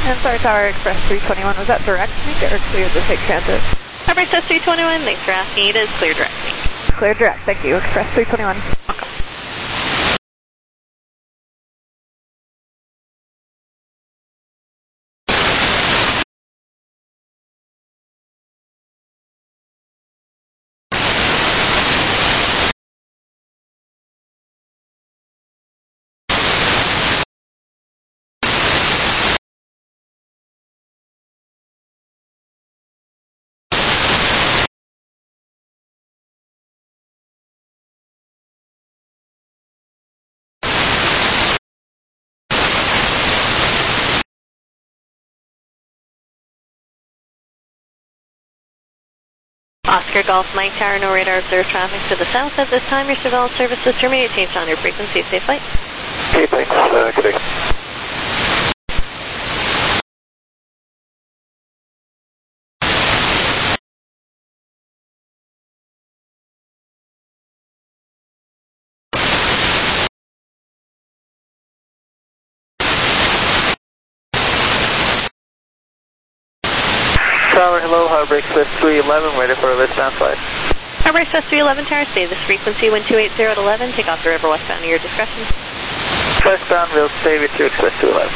Sorry Tower Express 321, was that direct make or clear to take transit? Tower Express 321, thanks for asking. It is clear direct. Clear direct, thank you. Express 321. Welcome. Oscar Golf Mike Tower, no radar observed traffic to the south. At this time, your surveillance service is terminated. Changed on your frequency. Safe flight. Okay, thanks. Good day. Tower, hello, Harbor Express 311, ready for a westbound flight. Harbor Express 311 Tower, stay this frequency 1280 at 11. Take off the river westbound at your discretion. Westbound, we'll stay with you, Express 211.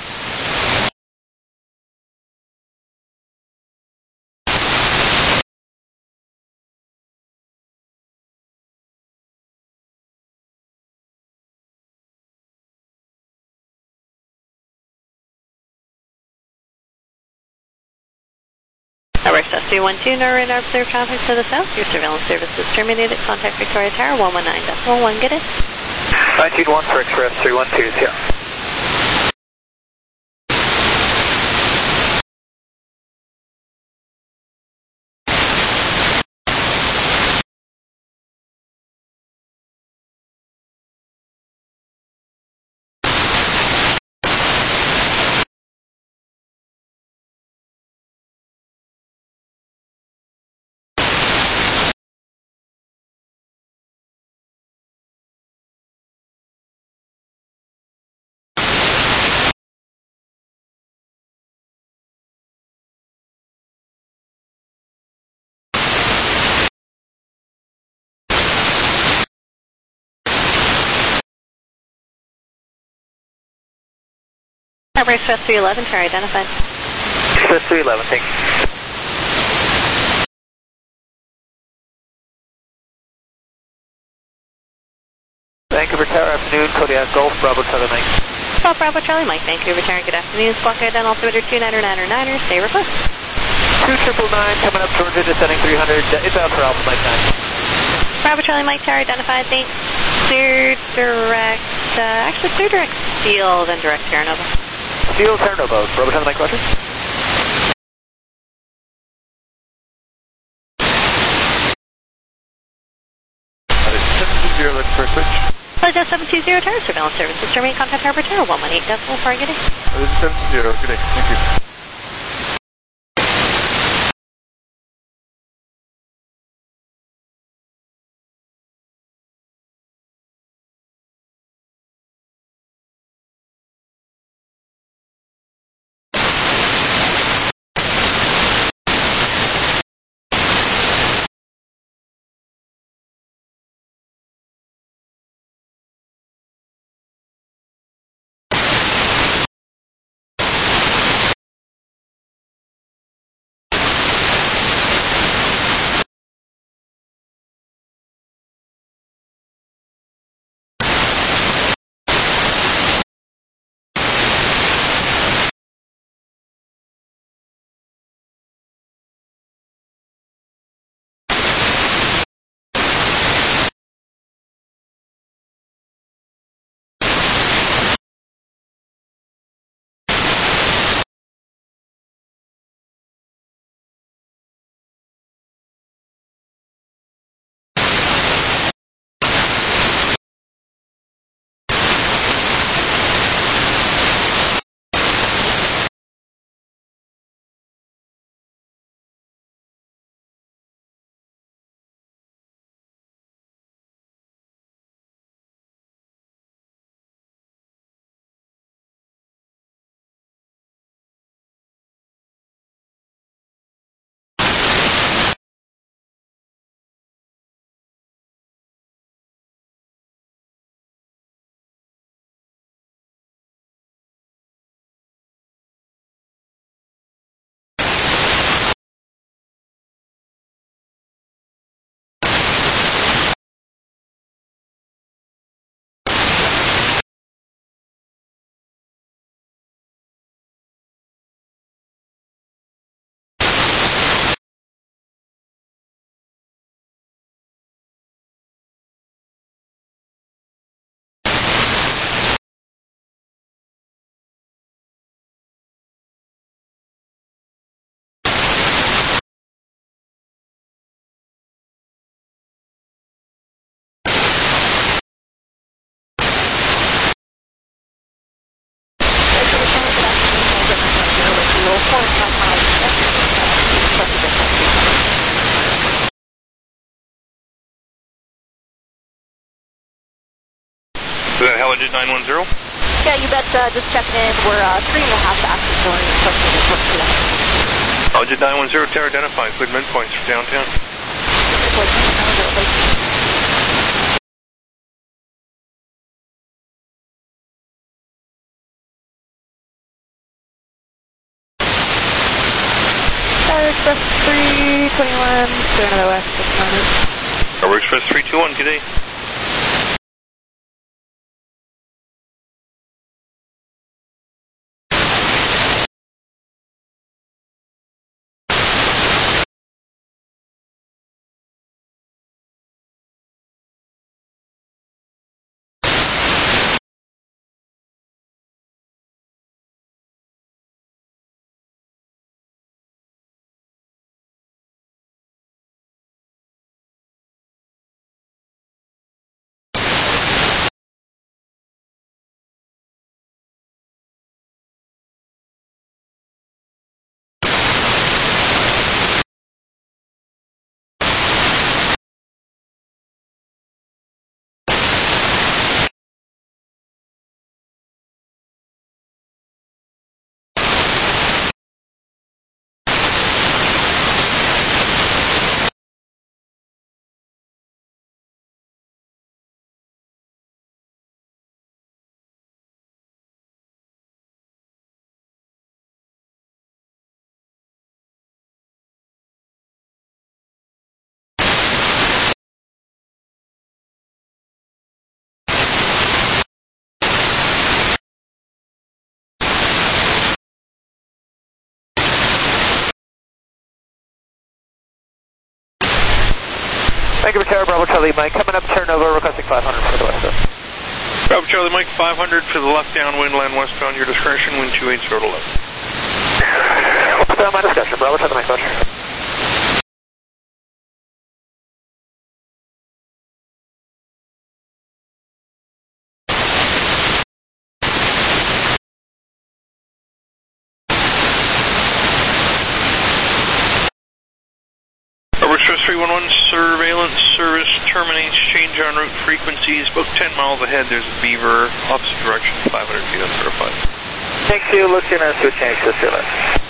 Harbor Express 312, no radar observed traffic to the south. Your surveillance service is terminated. Contact Victoria Tower 119.1. Get it? 921 for Express 312, yeah. Harbor Express 311 Tower identified. Express 311, thank you. Vancouver Tower, afternoon, Kodiak Golf, Bravo Charlie Mike. Golf Bravo Charlie Mike, Vancouver Tower, good afternoon. Squawk Red Down Altimeter 2999er, stay request. 2999, coming up Georgia, descending 300, inbound for Alpha Mike 9. Bravo Charlie Mike Tower identified, thanks. Clear direct, actually clear direct Steel, then direct Terra Nova. Steel, Terra Nova, Bravo Charlie Mike, roger. Flight 720 Tower, surveillance services terminate. Contact Harbor Tower 118.4. Good day. 720, good day, thank you. Is that Helagent 910? Yeah, you bet. Just checking in. We're 3.5 axis going today. Helagent 910, tower identified. Cleared midpoints for downtown. Express 321, clear to the west this moment. Tower Express 321, good day. Thank you for Tower Bravo Charlie Mike. Coming up, turnover, requesting 500 for the west. Bravo Charlie Mike, 500 for the left downwind, land westbound, your discretion, wind 28 0 to left. What's my discussion? Bravo Charlie Mike, roger. Express 311, surveillance service terminates, change en route frequencies, book 10 miles ahead, there's a Beaver, opposite direction, 500 feet on 05. Thank you, Lieutenant, switching access to left.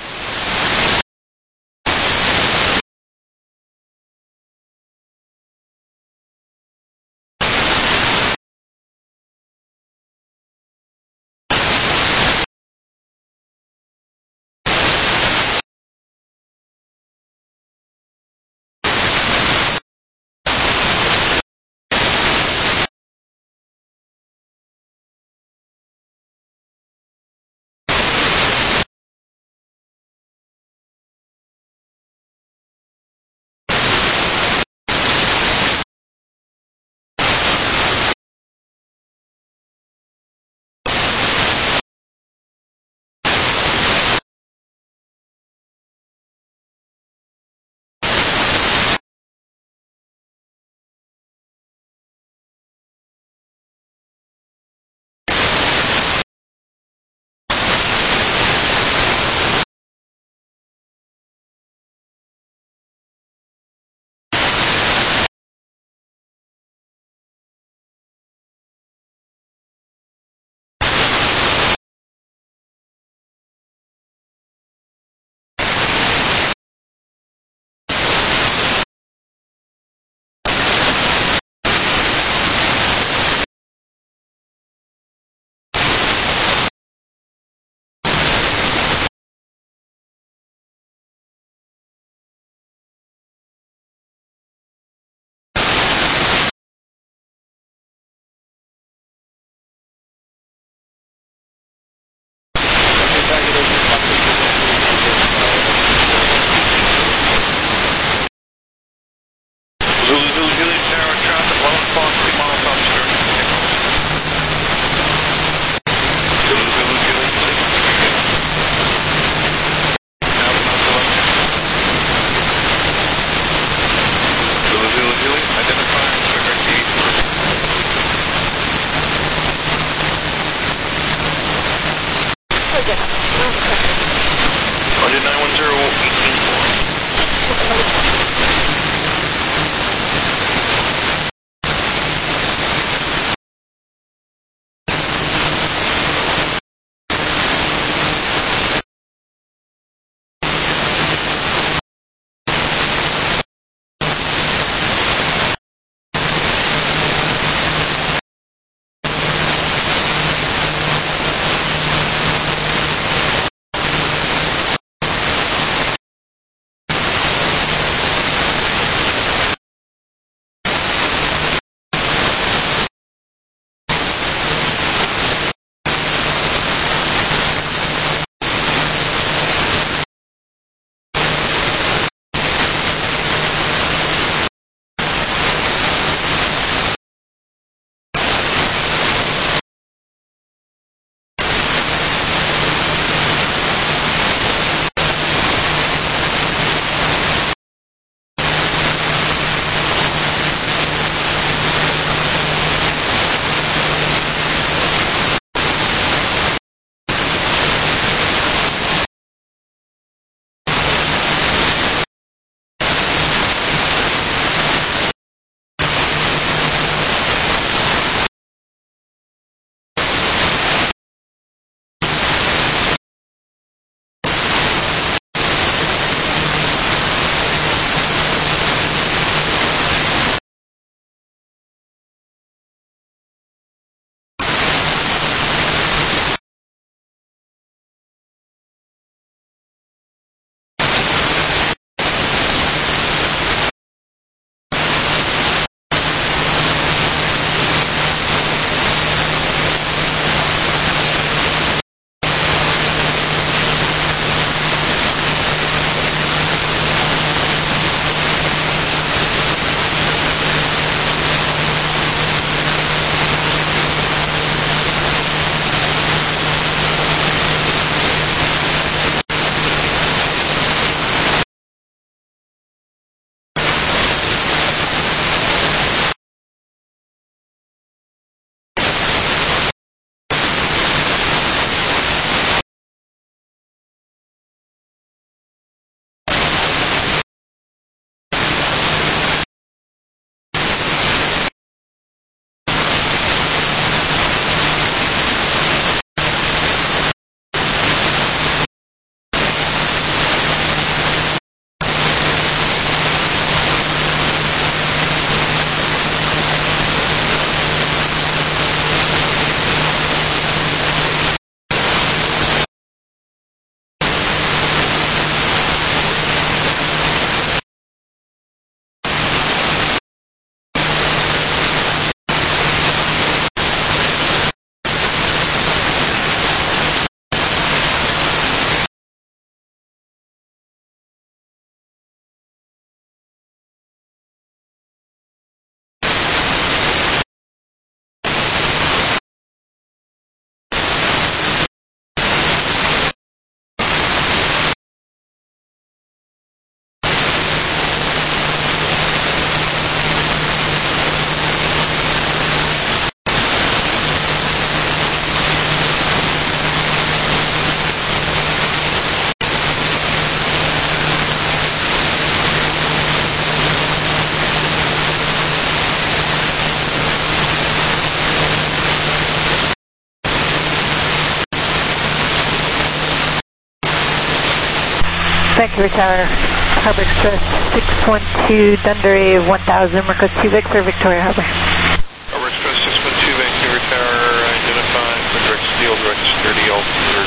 Vancouver Tower, Harbor Express 612 Dundee 1000, request 2 Victor, Victoria Harbor. Harbor Express 612 Vancouver Tower, identified for direct steel, direct sturdy, altimeter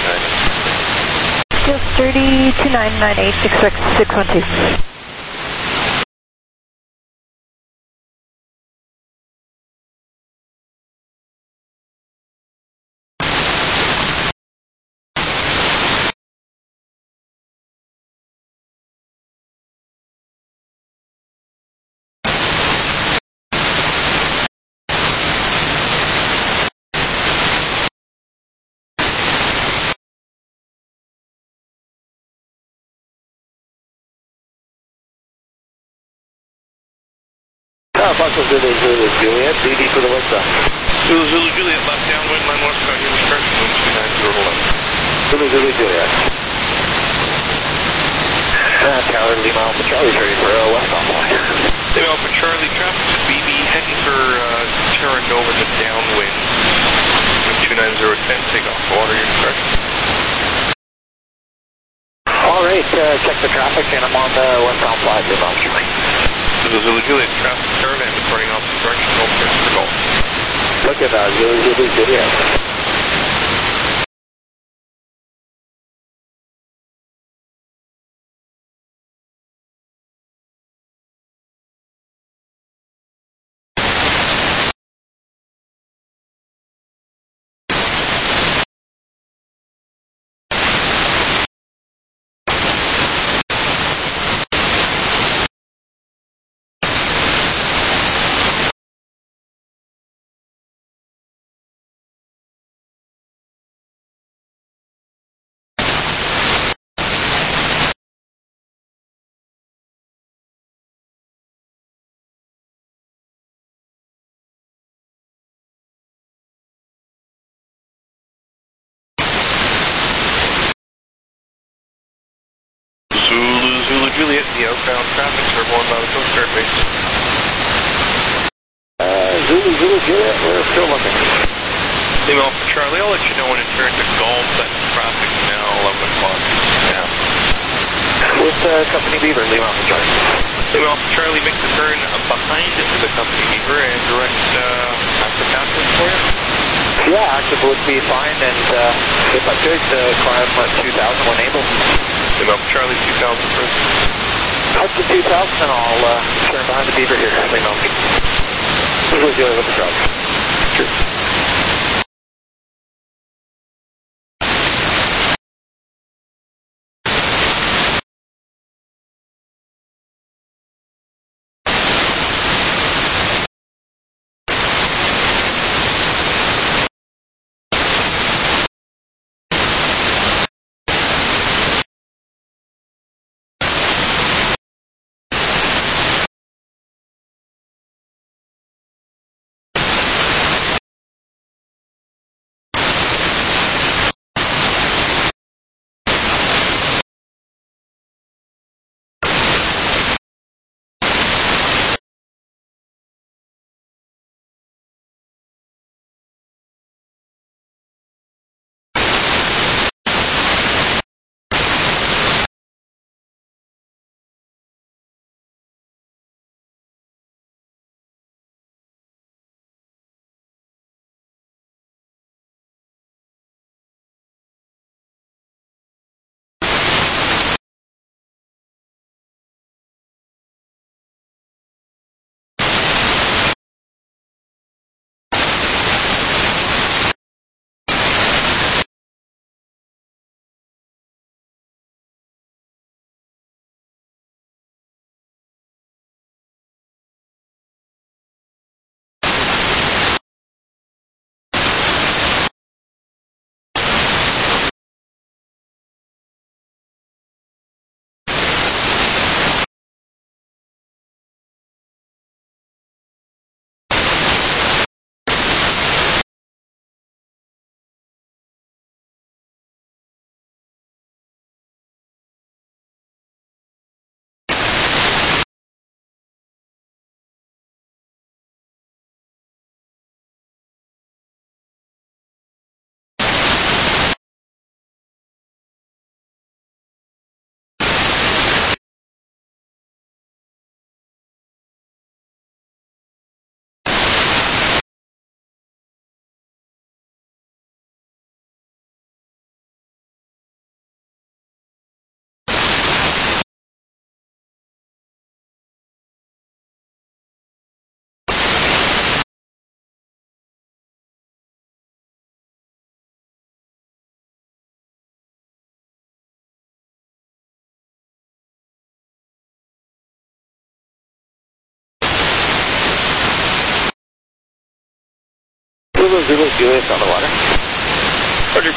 299. Steel sturdy 2998, expect 612. Foxtrot Zulu Zulu Juliet, DD for the westbound. Zulu Zulu Juliet, left downwind, line westbound, here with correction, wind 290, Zulu Zulu Juliet. Tower Lima Alpha Charlie, ready for westbound flight. Lima Alpha Charlie, traffic to BB, heading for Terra Nova to downwind, wind 290, 10, take off water, here with correction. Alright, check the traffic and I'm on the westbound flight, Lima Alpha Charlie. Zulu Zulu Juliet, traffic caravan departing opposite direction, Golf for Golf. Look at that, Zulu Zulu Juliet. Zulu Zulu Juliet, the outbound traffic, serve one by the Coast Guard base. Zulu Zulu Juliet, we're still looking. Lima Alpha Charlie, I'll let you know when it turns to Golf, that traffic now, 11 o'clock. Yeah. With Company Beaver, Lima Alpha Charlie. Lima Alpha Charlie, make the turn behind the Company Beaver and direct after passing for you. Yeah, active would be fine, and if I could, climb 2,000 when able. Lima Alpha Charlie, 2,000 first. Up to 2,000 and I'll turn behind the Beaver here, Lima Alpha. We'll deal with the job. Sure. Zulu, Julius on the water. Roger.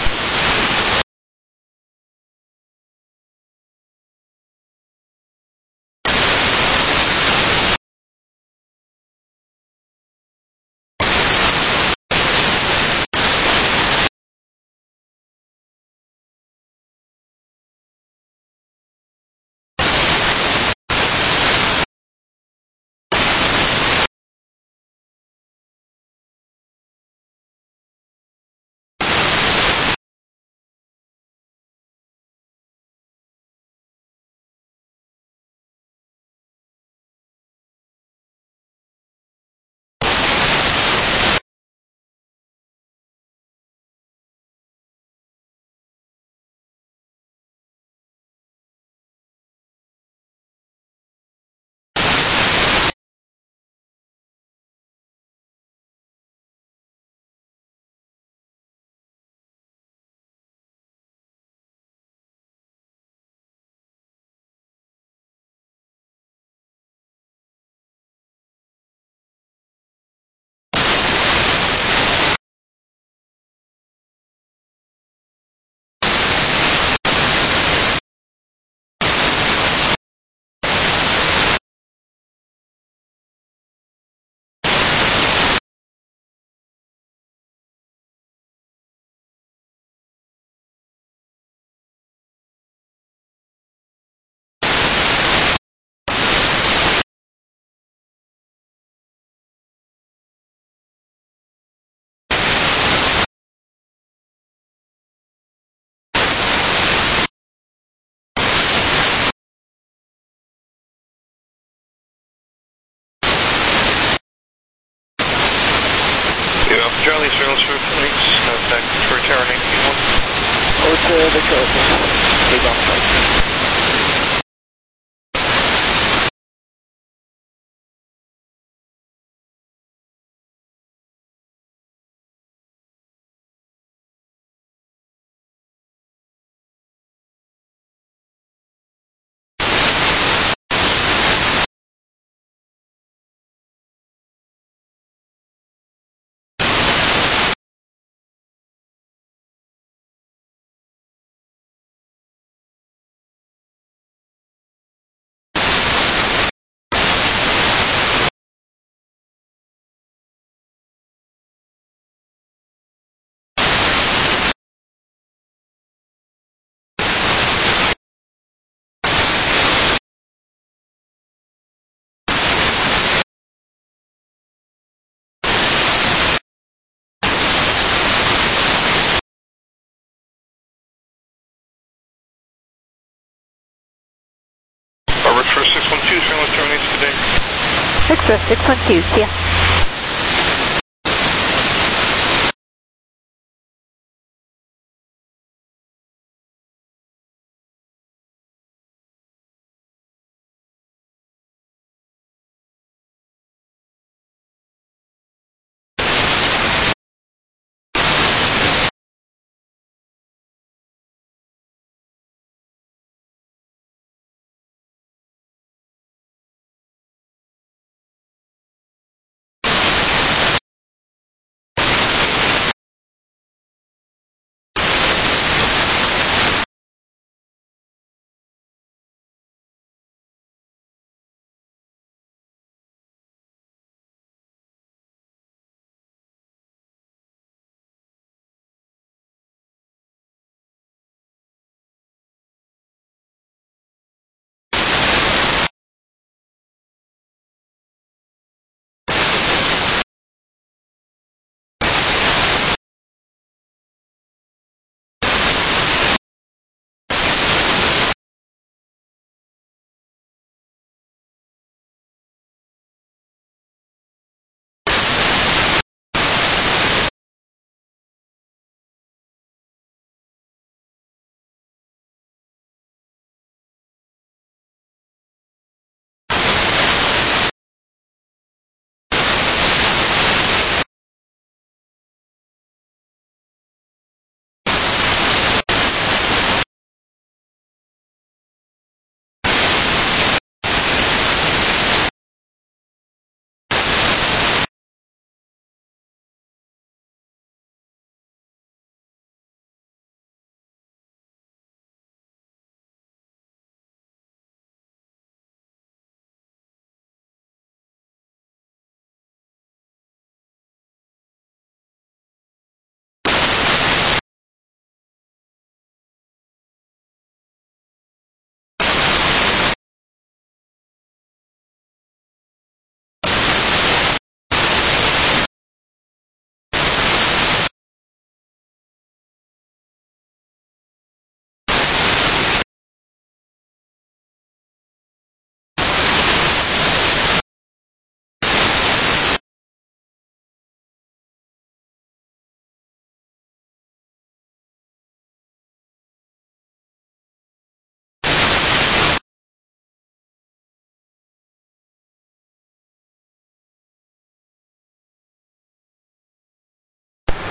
Charlie Surveillance for Phoenix, contact for Tower 19-1. Over to the coast. Lead on the flight. Express 612, surveillance terminates today. Express 612, see ya.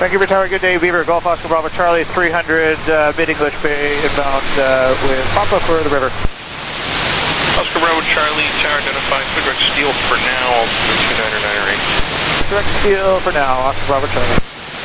Vancouver Tower, good day. Beaver, Golf Oscar Bravo Charlie 300, mid-English Bay, inbound with Papa for the river. Oscar Bravo Charlie, tower identified, direct steel for now, altimeter 2998. Direct steel for now, Oscar Bravo Charlie.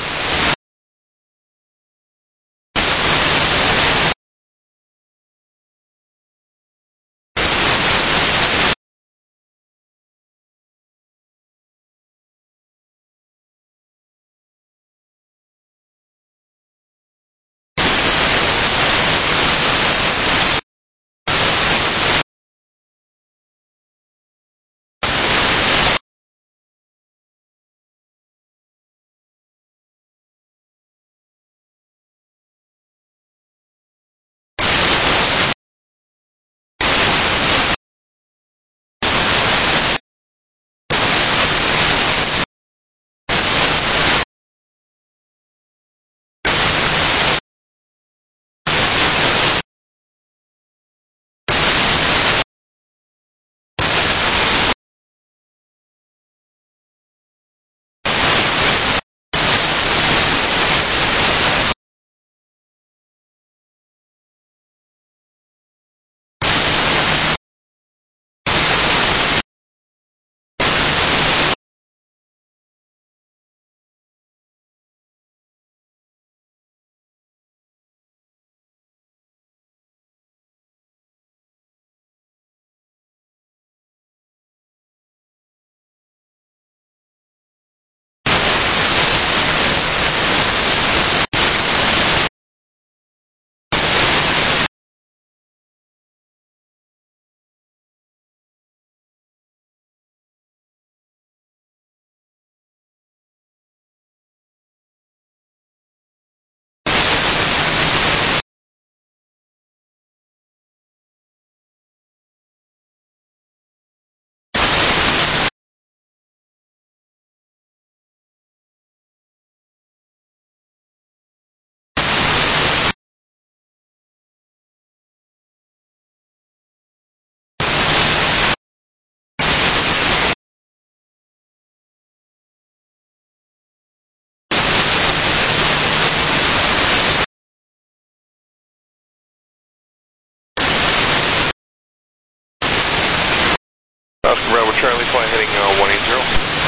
Oscar Bravo Charlie, fly heading 180.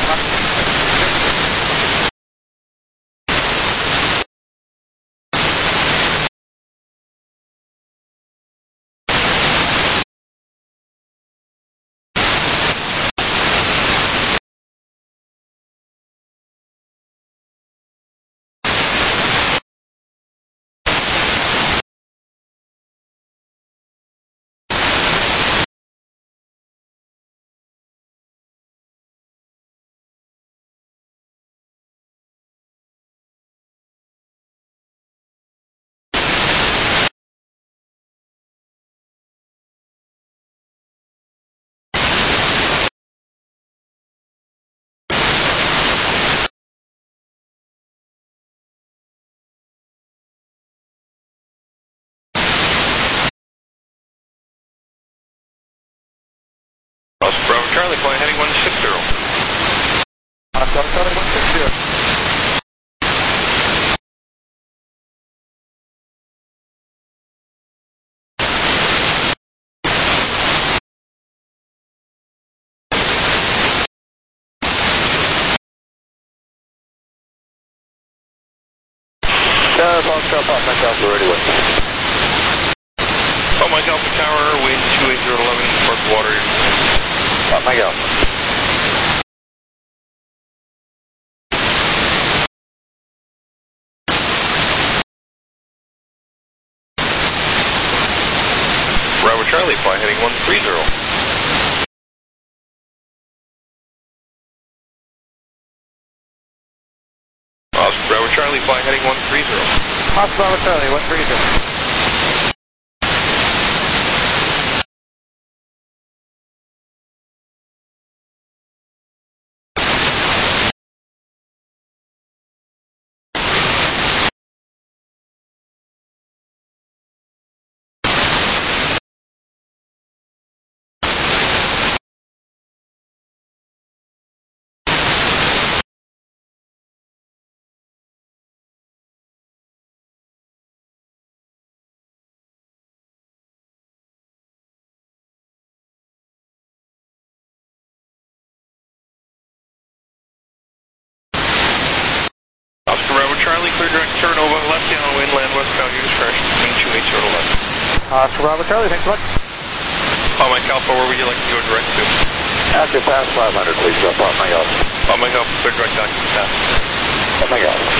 Oscar Bravo Charlie, fly heading 160. Oscar Bravo Charlie 160. Oscar Pop, Mike Alpha, ready wing. Oh, Mike Alpha Tower, wind 28011, park water. Mike Alpha. Bravo Charlie, fly heading 130. Oscar Bravo Charlie, fly heading 130. Oscar Bravo Charlie 130. Oscar Bravo Charlie, thanks so much. Mike Alpha, where would you like to go direct to? After pass 500, please drop off Mike Alpha. Mike Alpha, clear direct back to pass. Mike Alpha.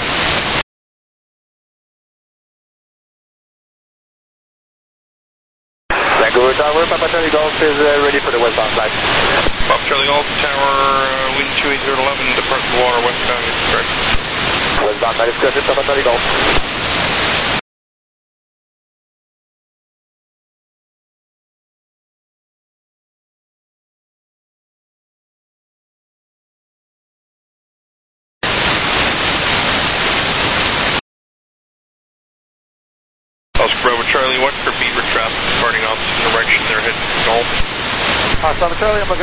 Vancouver Tower, Papa Charlie Golf is ready for the westbound flight. Papa Charlie Golf Tower, wind 28011, depart the water, westbound is correct. Westbound flight is correct, Papa Charlie Golf. Oscar Bravo Charlie, watch for Beaver traffic departing opposite direction. They're heading to Gulf. Oscar Bravo Charlie, I'm looking.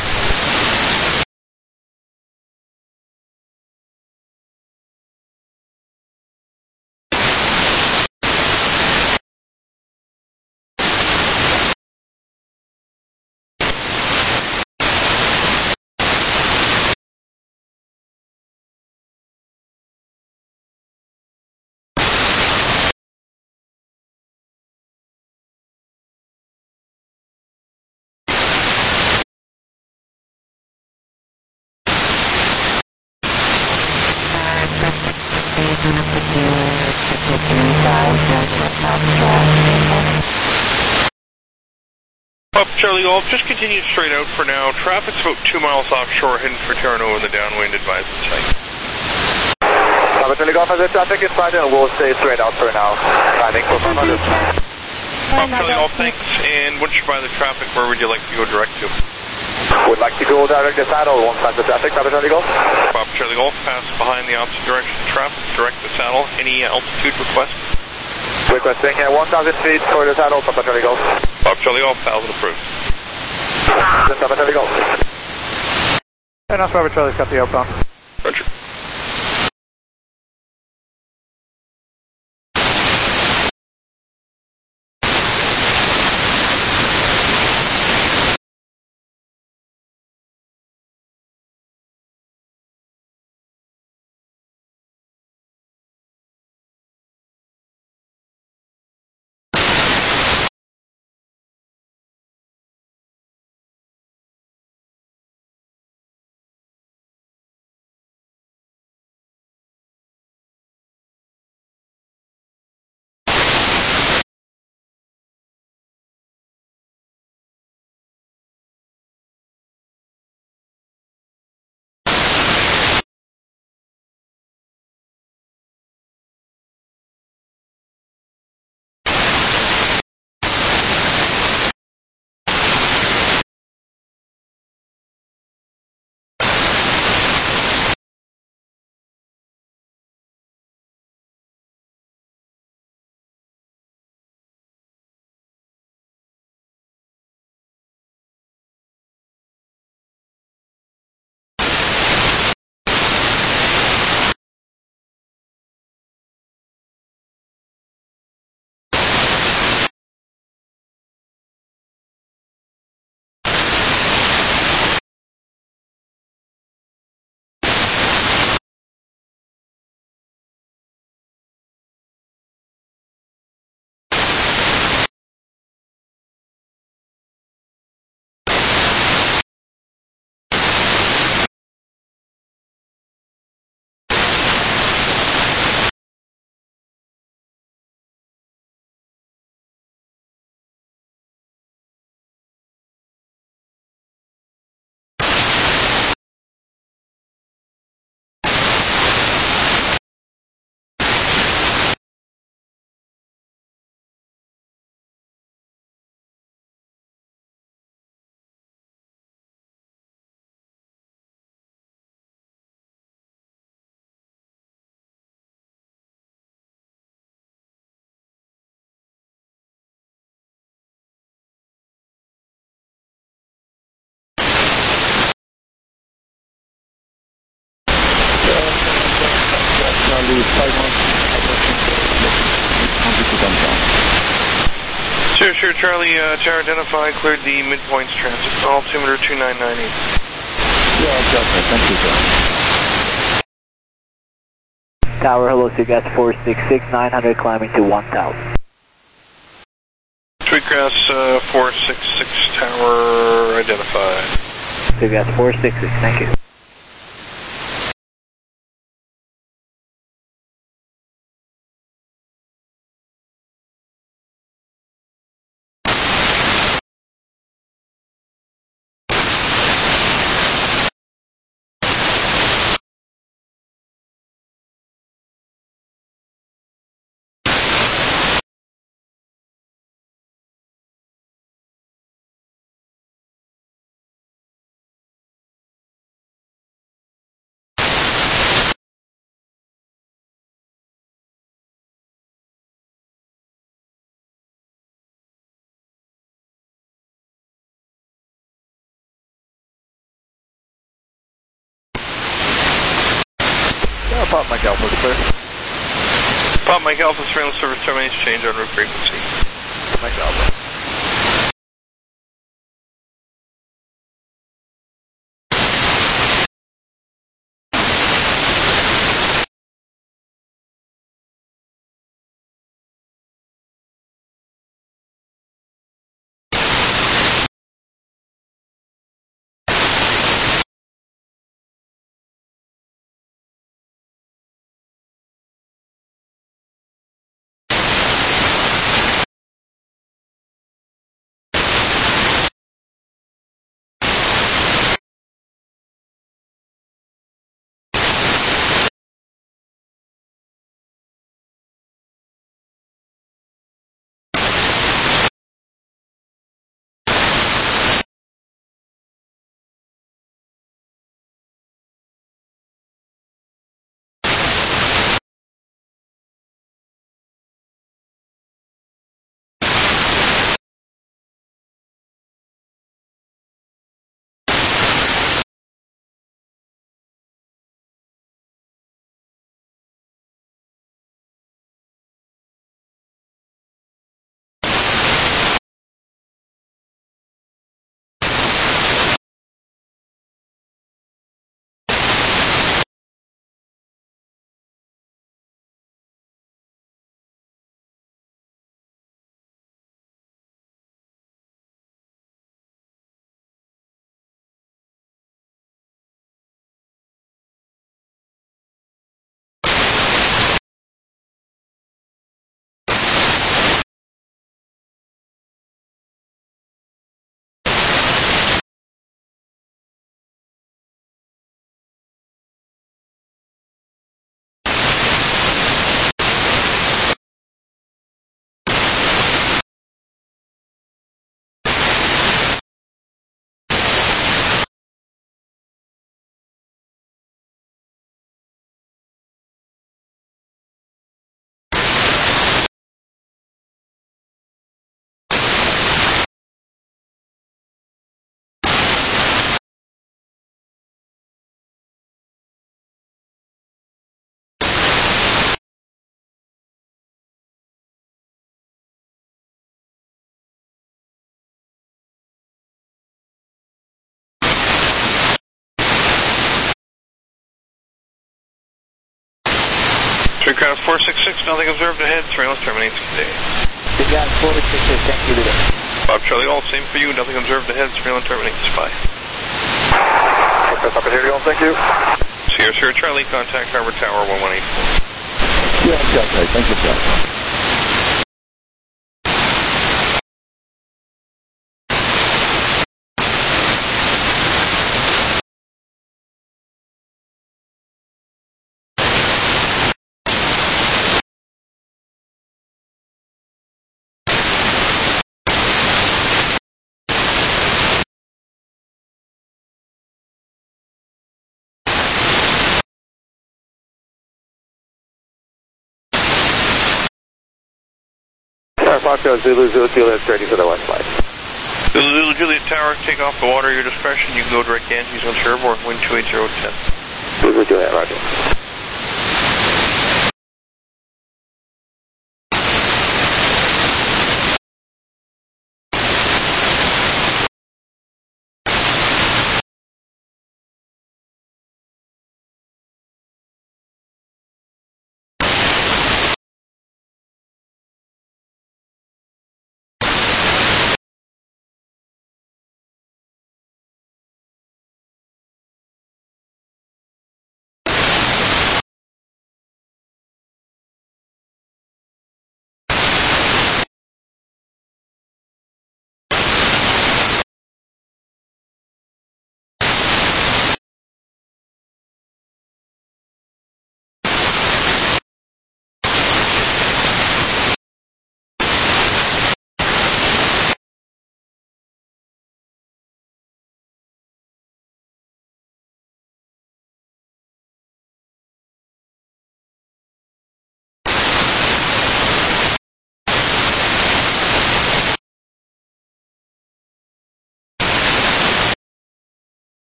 Papa Charlie Golf, just continue straight out for now. Traffic's about 2 miles offshore, heading for Terranova in the downwind, advise the site. Papa Charlie Golf has a traffic inside and we'll stay straight out for now. Timing for 500. Papa Charlie Golf, thanks. And once you're by the traffic, where would you like to go direct to? Would like to go direct to saddle once past the traffic, Papa Charlie Golf. Papa Charlie Golf, pass behind the opposite direction of traffic, direct the saddle. Any altitude request? Requesting 1,000 feet for the saddle, Papa Charlie Golf. Papa Charlie Golf, 1,000 approved. Papa Charlie Golf. And Oscar Bravo Charlie's got the outbound. Roger. Sure, Charlie, tower identified, cleared the midpoints transit, altimeter 2998. Yeah, exactly. Thank you, sir. Tower, hello, Seagas 466, 900 climbing to 1000. Turcross 466 tower identified. Turcross 466, thank you. Pop Mike Alpha, clear. Pop Mike Alpha, surveillance service terminates, change en route frequency. Mike Alpha. Turcross 466, nothing observed ahead, surveillance terminates today. Turcross 466, thank you, leader. Bob Charlie, all same for you, nothing observed ahead, surveillance terminates, bye. Turcross up here, thank you. Sierra Charlie, contact Harbor Tower 1184. Yeah, okay, thank you, sir. Foxtrot Zulu Juliet ready for the west side. Zulu Juliet Tower, take off the water at your discretion. You can go direct Ganges on Cherbourg, wind 28010. Zulu Juliet, roger.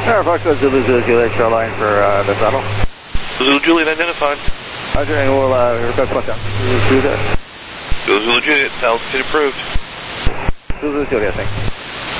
Foxtrot Zulu Zulu Juliet, shoreline for the throttle. Zulu Juliet identified. Roger, and we'll request splashdown. Zulu Juliet. Zulu Juliet, altitude approved. Zulu Juliet, thanks.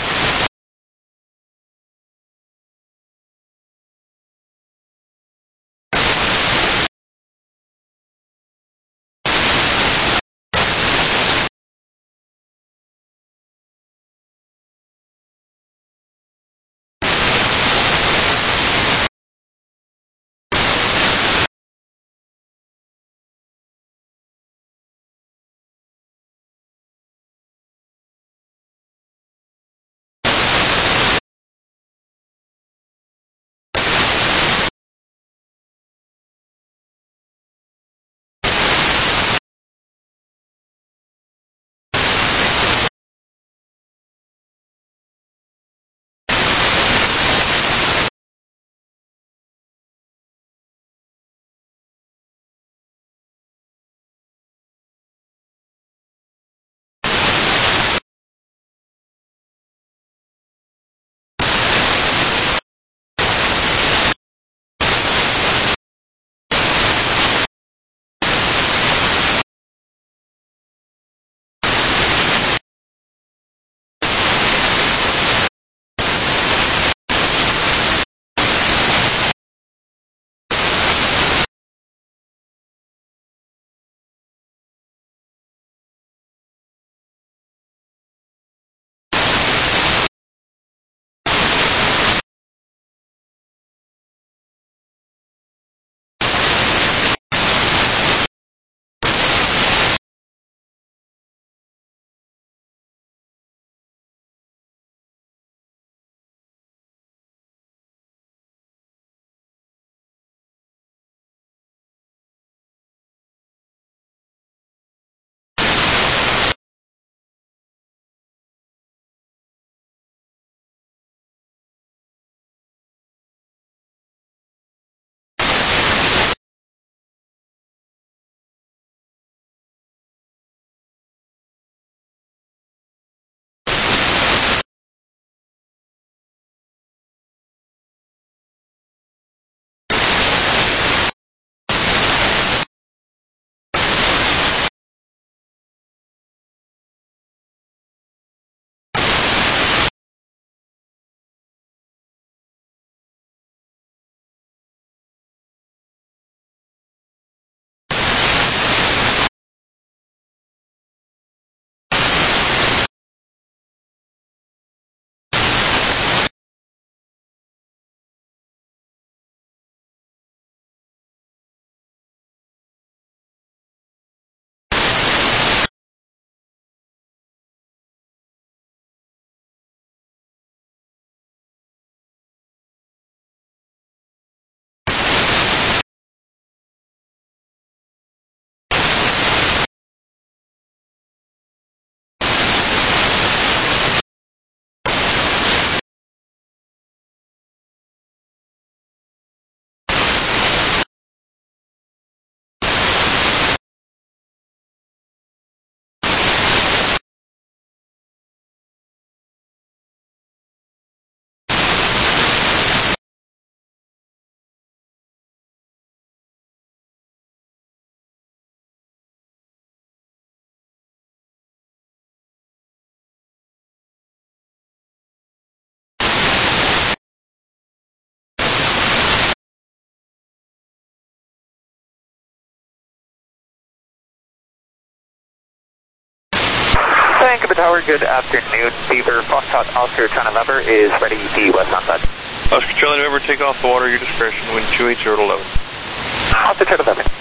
Thank you, Tower. Good afternoon. Beaver Foxtrot Oscar China November is ready the west onside. Oscar Charlie November, take off the water, your discretion, wind 280 to 11. Oscar China November.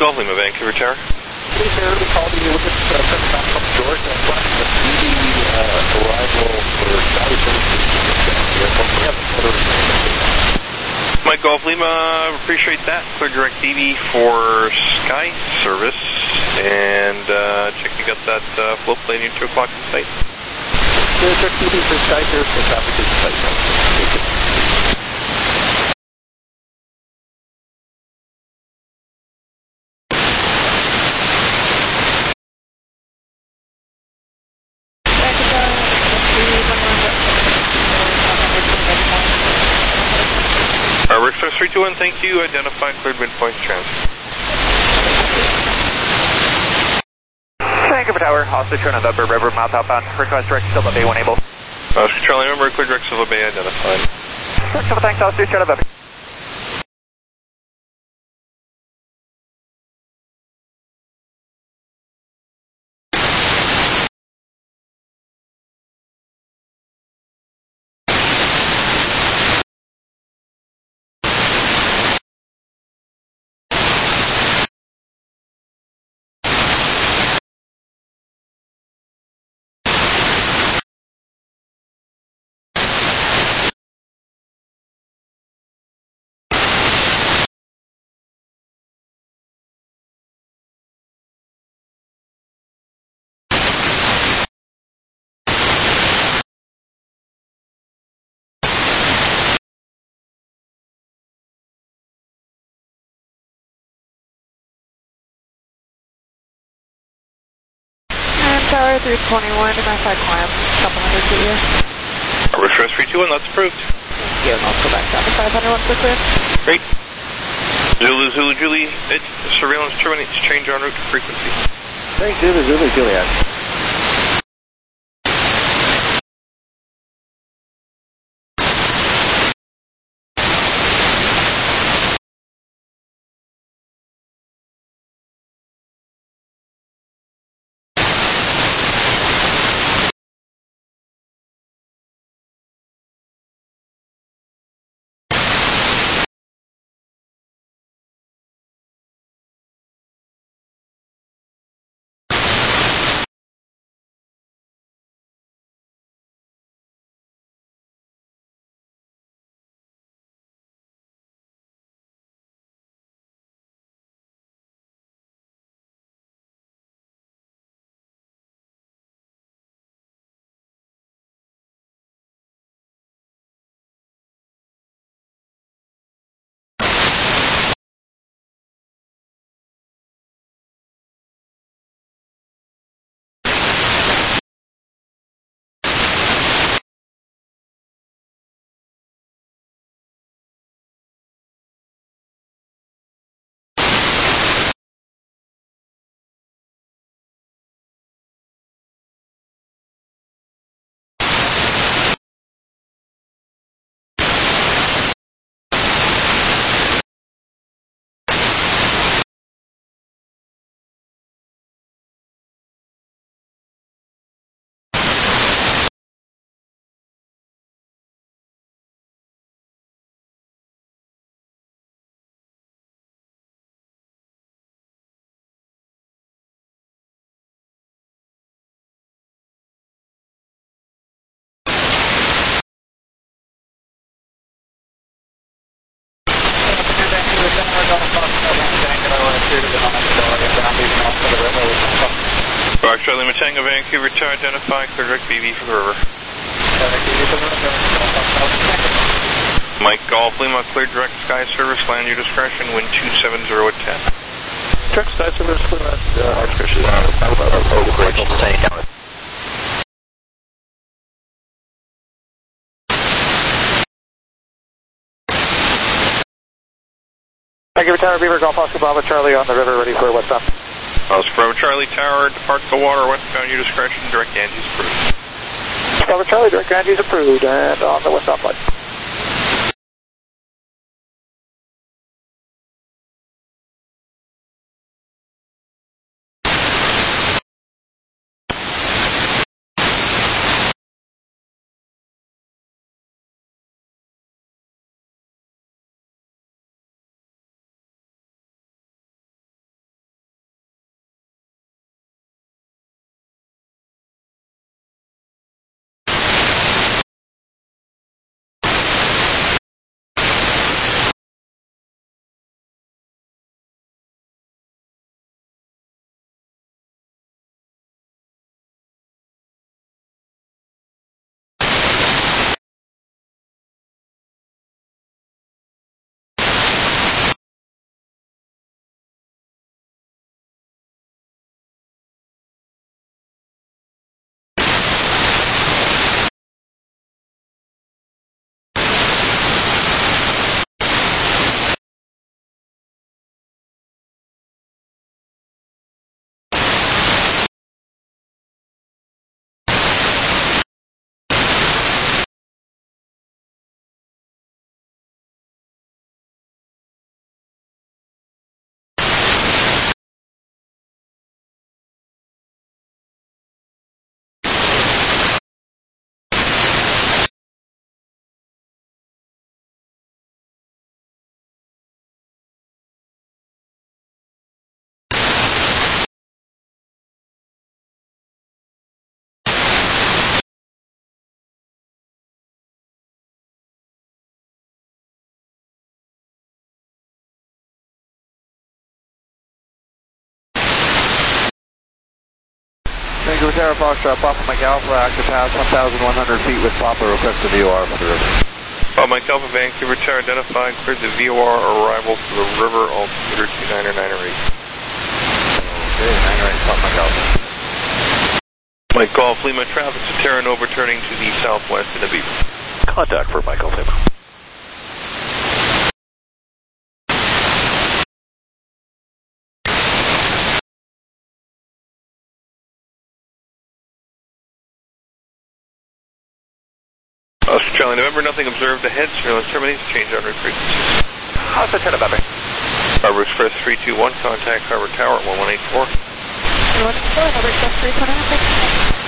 Golf Lima, Vancouver Tower. Hey, sir, we called you with this back from George and West, the DD arrival for Sky Services down here. We have Mike Golf Lima, appreciate that. Clear direct DV for Sky Service. And check you got that float plane near 2 o'clock in sight. Clear direct DV for Sky Service for traffic is sight. Express 321, thank you. Identify cleared midpoint transfer. Vancouver Tower, Oscar November, River, mouth outbound. Request direct Silva Bay 1 able. Oscar Charlie November, cleared direct Silva Bay identified. Silva, thanks, Oscar November. Tower 321, MSI climb, couple hundred feet here. Express 321, that's approved. Yeah, and I'll go back down to 501 for clear. Great. Zulu, Julie, surveillance terminates, change en route frequency. Thanks, Zulu, Juliet. Rock Charlie Matango, Vancouver Tower, identify clear direct BB for the river. Mike Golf Lima, clear direct Sky Service, land your discretion, wind 270 at 10. Direct Sky Service, clear our discretion. Vancouver Tower, Beaver Golf, Oscar Bravo Charlie on the river, ready for westbound. Oscar Bravo Charlie Tower, depart the water, westbound your discretion, direct Angie's approved. Bravo Charlie, direct Angie's approved, and on the westbound flight. Yankee Retired Foxtrot, Papa Mike Alpha, active pass 1,100 feet with Papa, request the VOR for the river. Mike Alpha, Vancouver Tower identified, cleared the VOR arrival to the river, altimeter 29908. Okay, 908, Papa Mike Alpha. Mike Golf Lima, traffic to Terra Nova turning to the southwest in the Beaver. Contact for Michael Lima. Australia, November, nothing observed ahead. Surveillance terminates, change en route frequencies. How's the Terra Bebe? Harbor Express 321, contact Harbor Tower at 1184. 114, Harbor Express 321.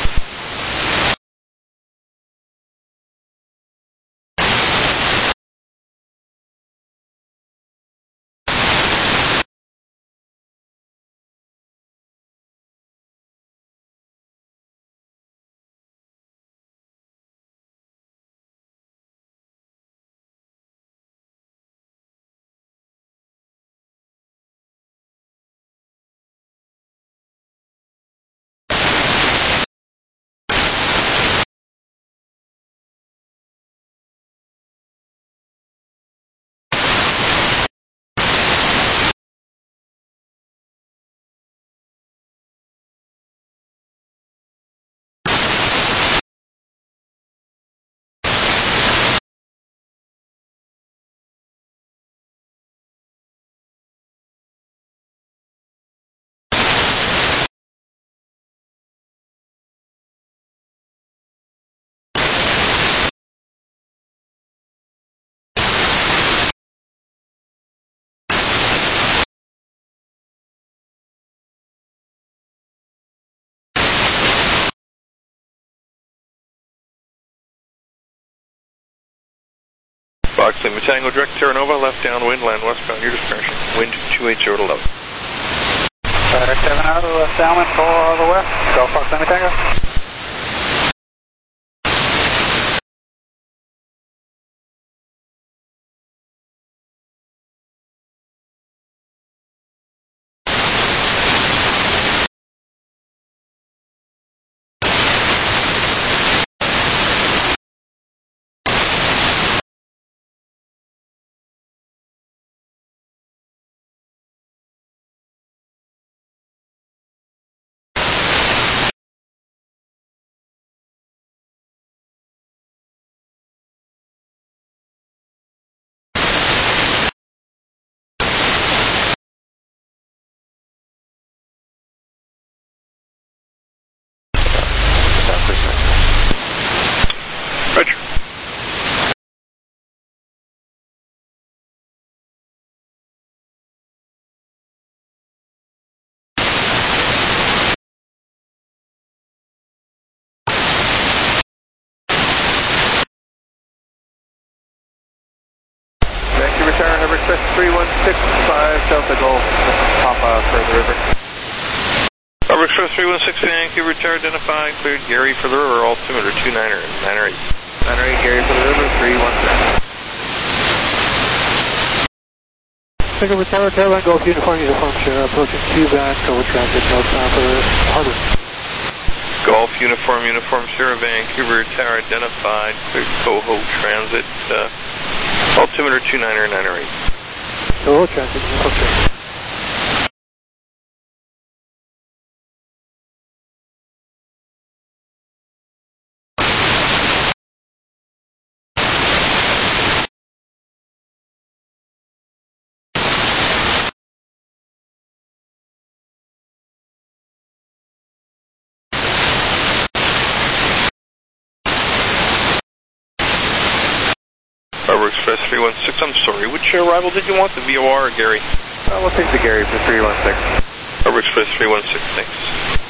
Fox Lima Tango, direct Terra Nova, left downwind, land westbound, your discretion. Wind 280 to level. Direct 7 out of the left downwind, 4 out of the west. Go Fox Lima Tango. Roger. Yankee Retired, Harbor Express 3165, Delta Golf, Papa for the river. Harbor Express 316, Vancouver Tower identified, cleared Gary for the river, altimeter 298. 908, Gary for the river, 316. Vancouver Tower, Caroline Golf, Uniform, Sierra, approaching Q-Back, over transit, northbound for Harbor. Golf, Uniform, Sierra, Vancouver Tower identified, cleared Coho Transit, altimeter 298. Coho Transit, okay. Harbor Express 316, I'm sorry, which arrival did you want, the VOR or Gary? We'll take the Gary for 316. Harbor Express 316, thanks.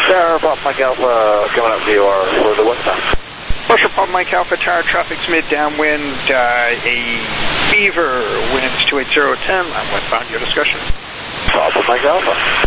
Tower, Papa Mike Alpha, coming up VOR for the westbound. Bushel Papa Mike Alpha Tower, traffic's mid downwind, a Beaver, winds 28010, I'm westbound, your discussion. Papa Mike Alpha.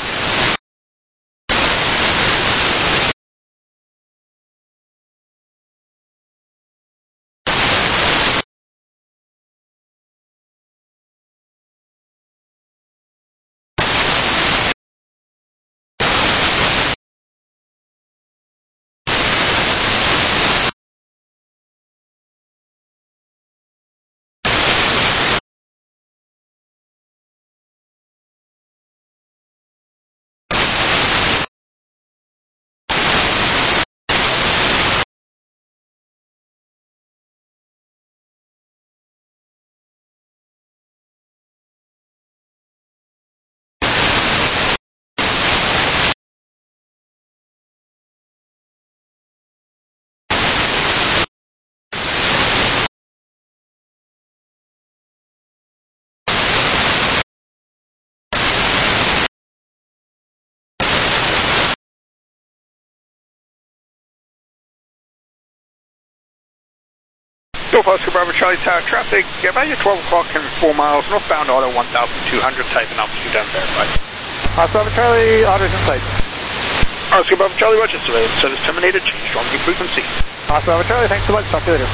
Golf Oscar Bravo Charlie Tower, traffic about your 12 o'clock and 4 miles, northbound auto 1200, type and altitude unverified. Oscar Bravo Charlie, autos in sight. Oscar Bravo Charlie, roger, surveillance service terminated, change runway frequency. Oscar Bravo Charlie, thanks so much, talk to you later.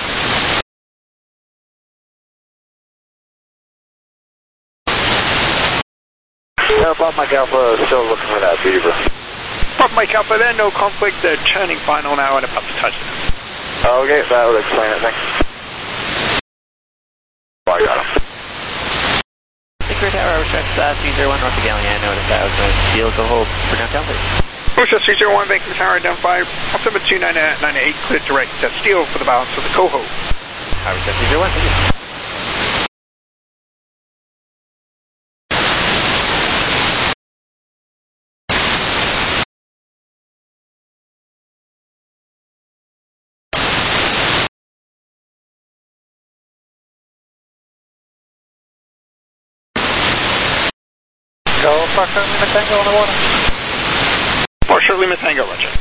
Yeah, Papa Mike Alpha, still looking for that Beaver. Papa Mike Alpha there, no conflict, they're turning final now and about to touch them. Okay, that would explain it, thanks. Oh, I got him. Secret Tower, request 301 North of Galliano at 1000. Steel, go hold for downtown, please. Rochester 301, Vancouver Tower, down 5, October 2998, clear direct, steel for the balance of the coho. Rochester 301, thank you. Go, Foxtrot Lima Tango on the water. Foxtrot Lima Tango, roger.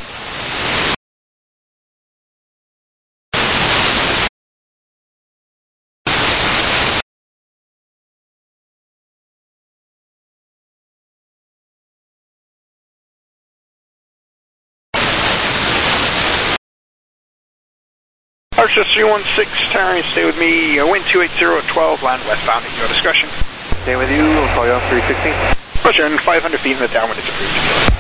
Archer 316, Terry, stay with me, wind 280 at 12, land westbound at your discretion. Stay with you, we'll call you on 316. Roger, and 500 feet in the downwind is approved.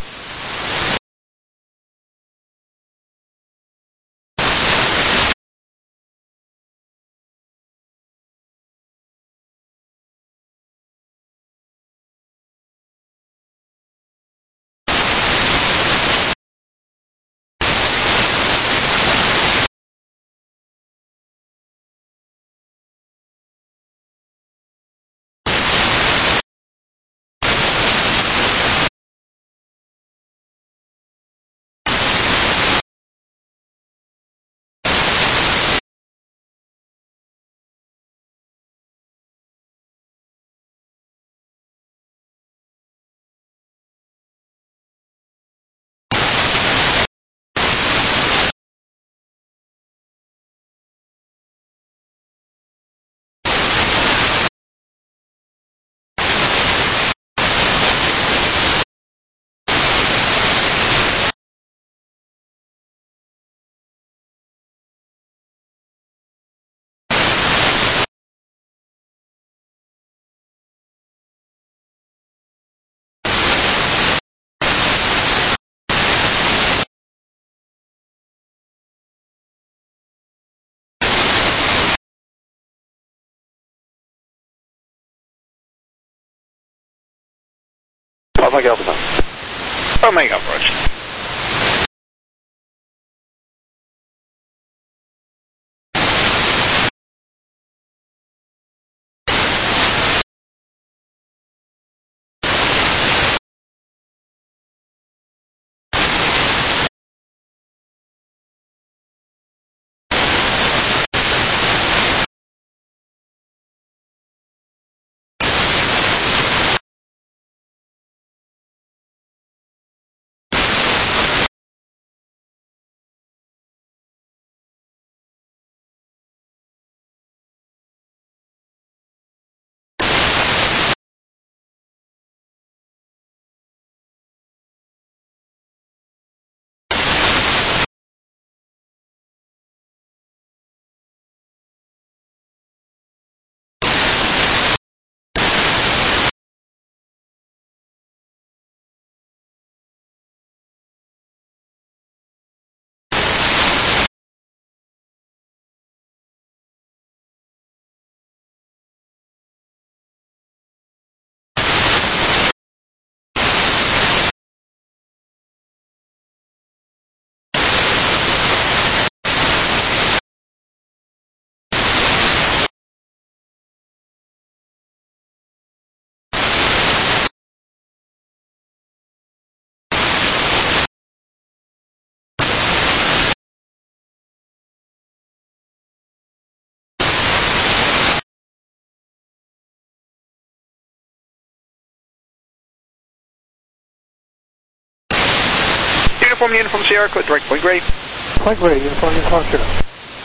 Papa Mike Alpha. Papa Mike Alpha, roger. Uniform Sierra, clear direct point grade. Point grade, Uniform Sierra.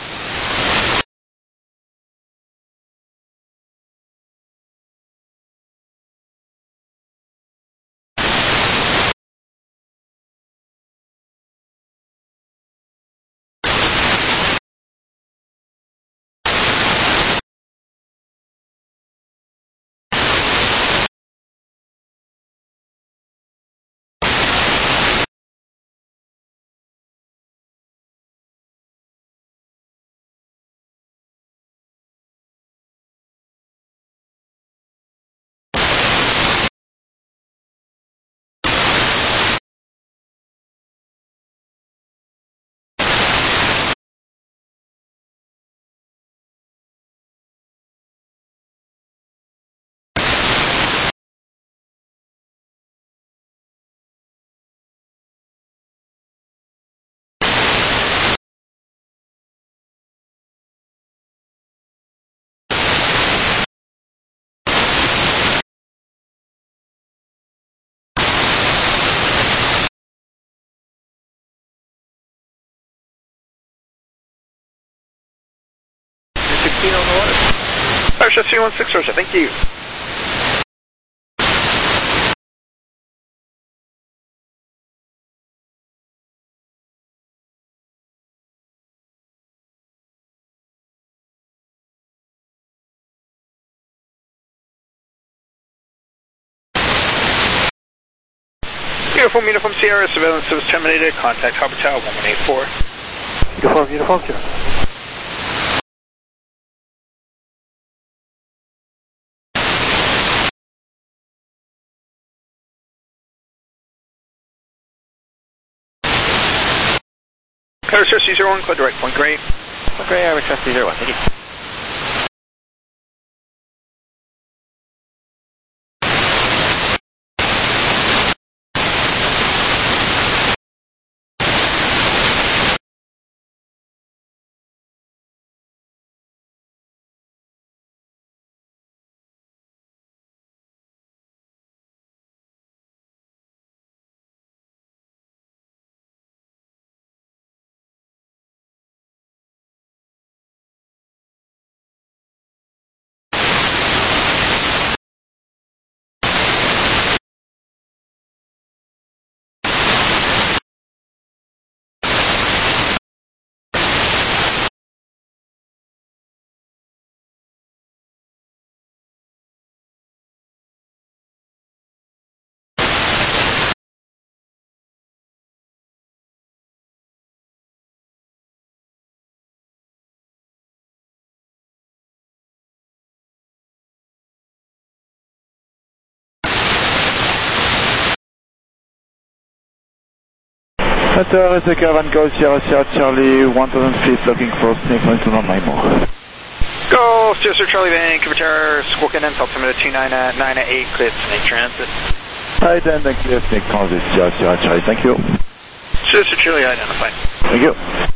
On the water. Roger, 316, Roger, thank you. Uniform Sierra, surveillance was terminated, contact Harbor Tower 1184. Uniform Sierra. Clear Trustee 01, clear direct point grade. Point grade, Irish Trustee 01, thank you. Hunter, it's a caravan call, Sierra Charlie, 1000 feet, looking for snake point to non-MIMO. Go, Sierra Charlie Vancouver Tower, Squawk in altimeter 298, cleared Snake Transit. Hi, then, thank you, Snake Transit, Sierra Charlie, thank you. Sierra Charlie identified. Thank you.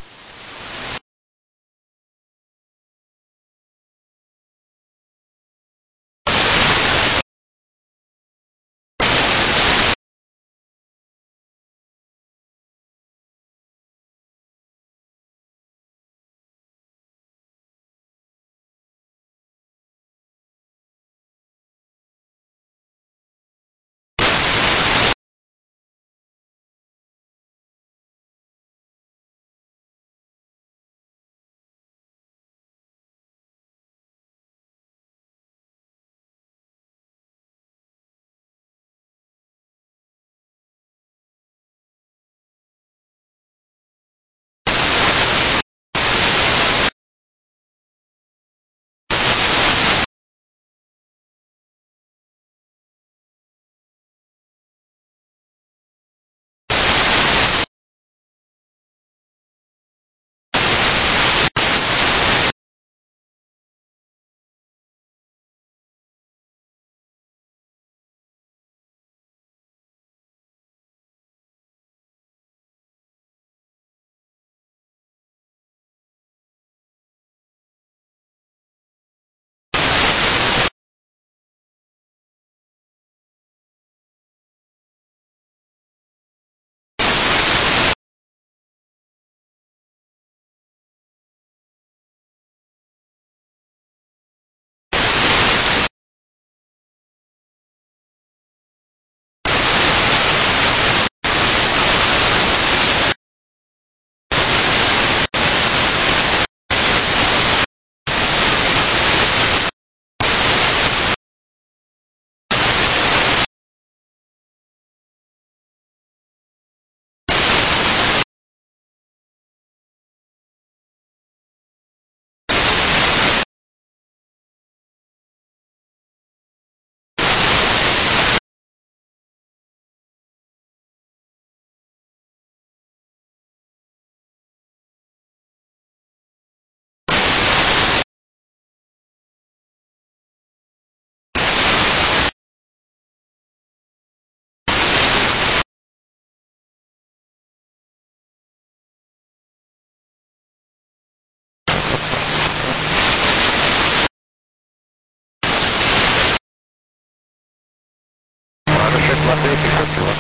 Monday, 621.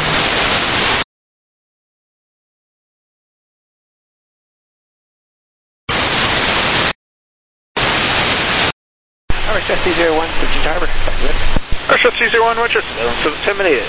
RSS C01, Switching to Harbor. RSS C01, Roger, surveillance service terminated.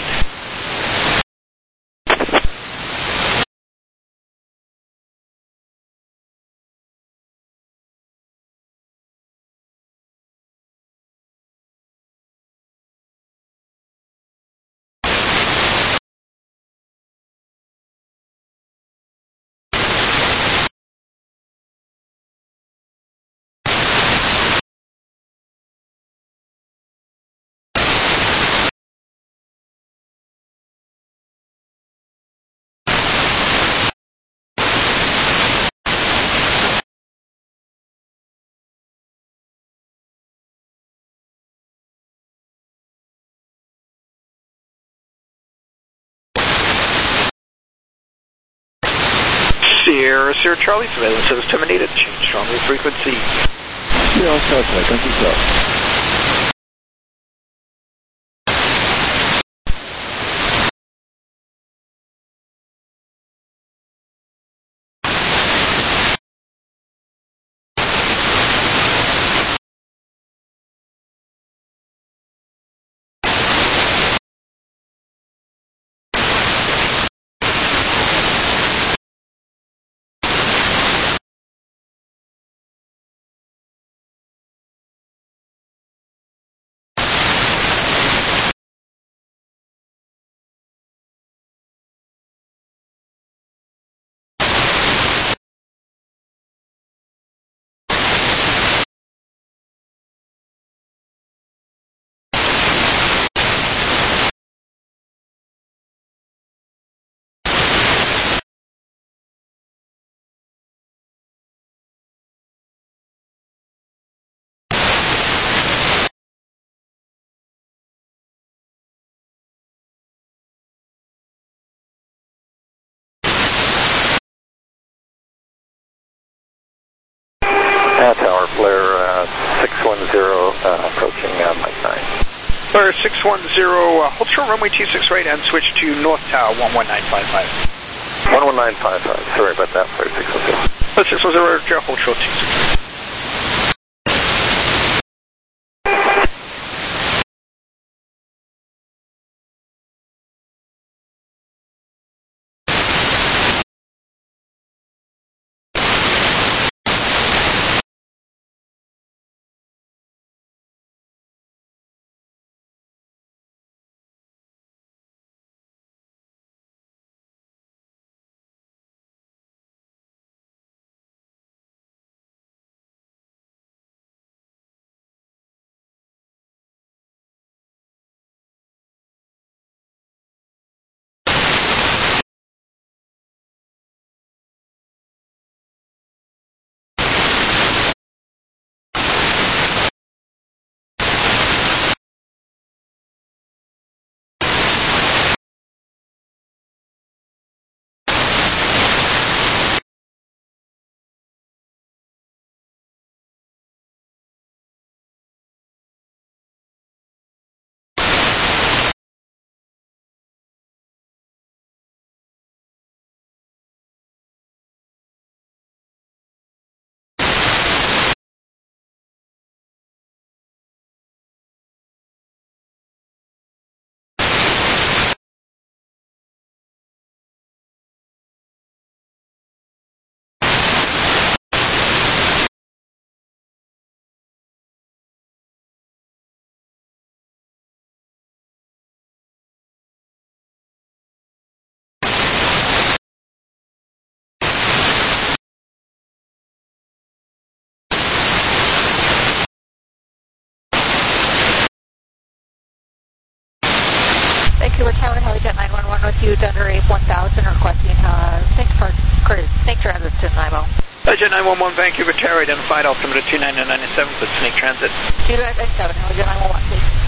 Sierra Charlie, surveillance service terminated. Change strongly frequency. Sierra Charlie, thank you, sir. Tower flare 610 approaching Mike 9. Flare 610, hold short runway 26 right and switch to North Tower 11955. 11955, sorry about that, flare 610. 610, hold short 26. Vancouver Tower, Helijet 911 with you, Thunder Ape 1000, requesting Snake Transit to NIMO. Helijet 911, Vancouver Tower, identified altimeter 2997 for Snake Transit. 2997, Helijet 911, please.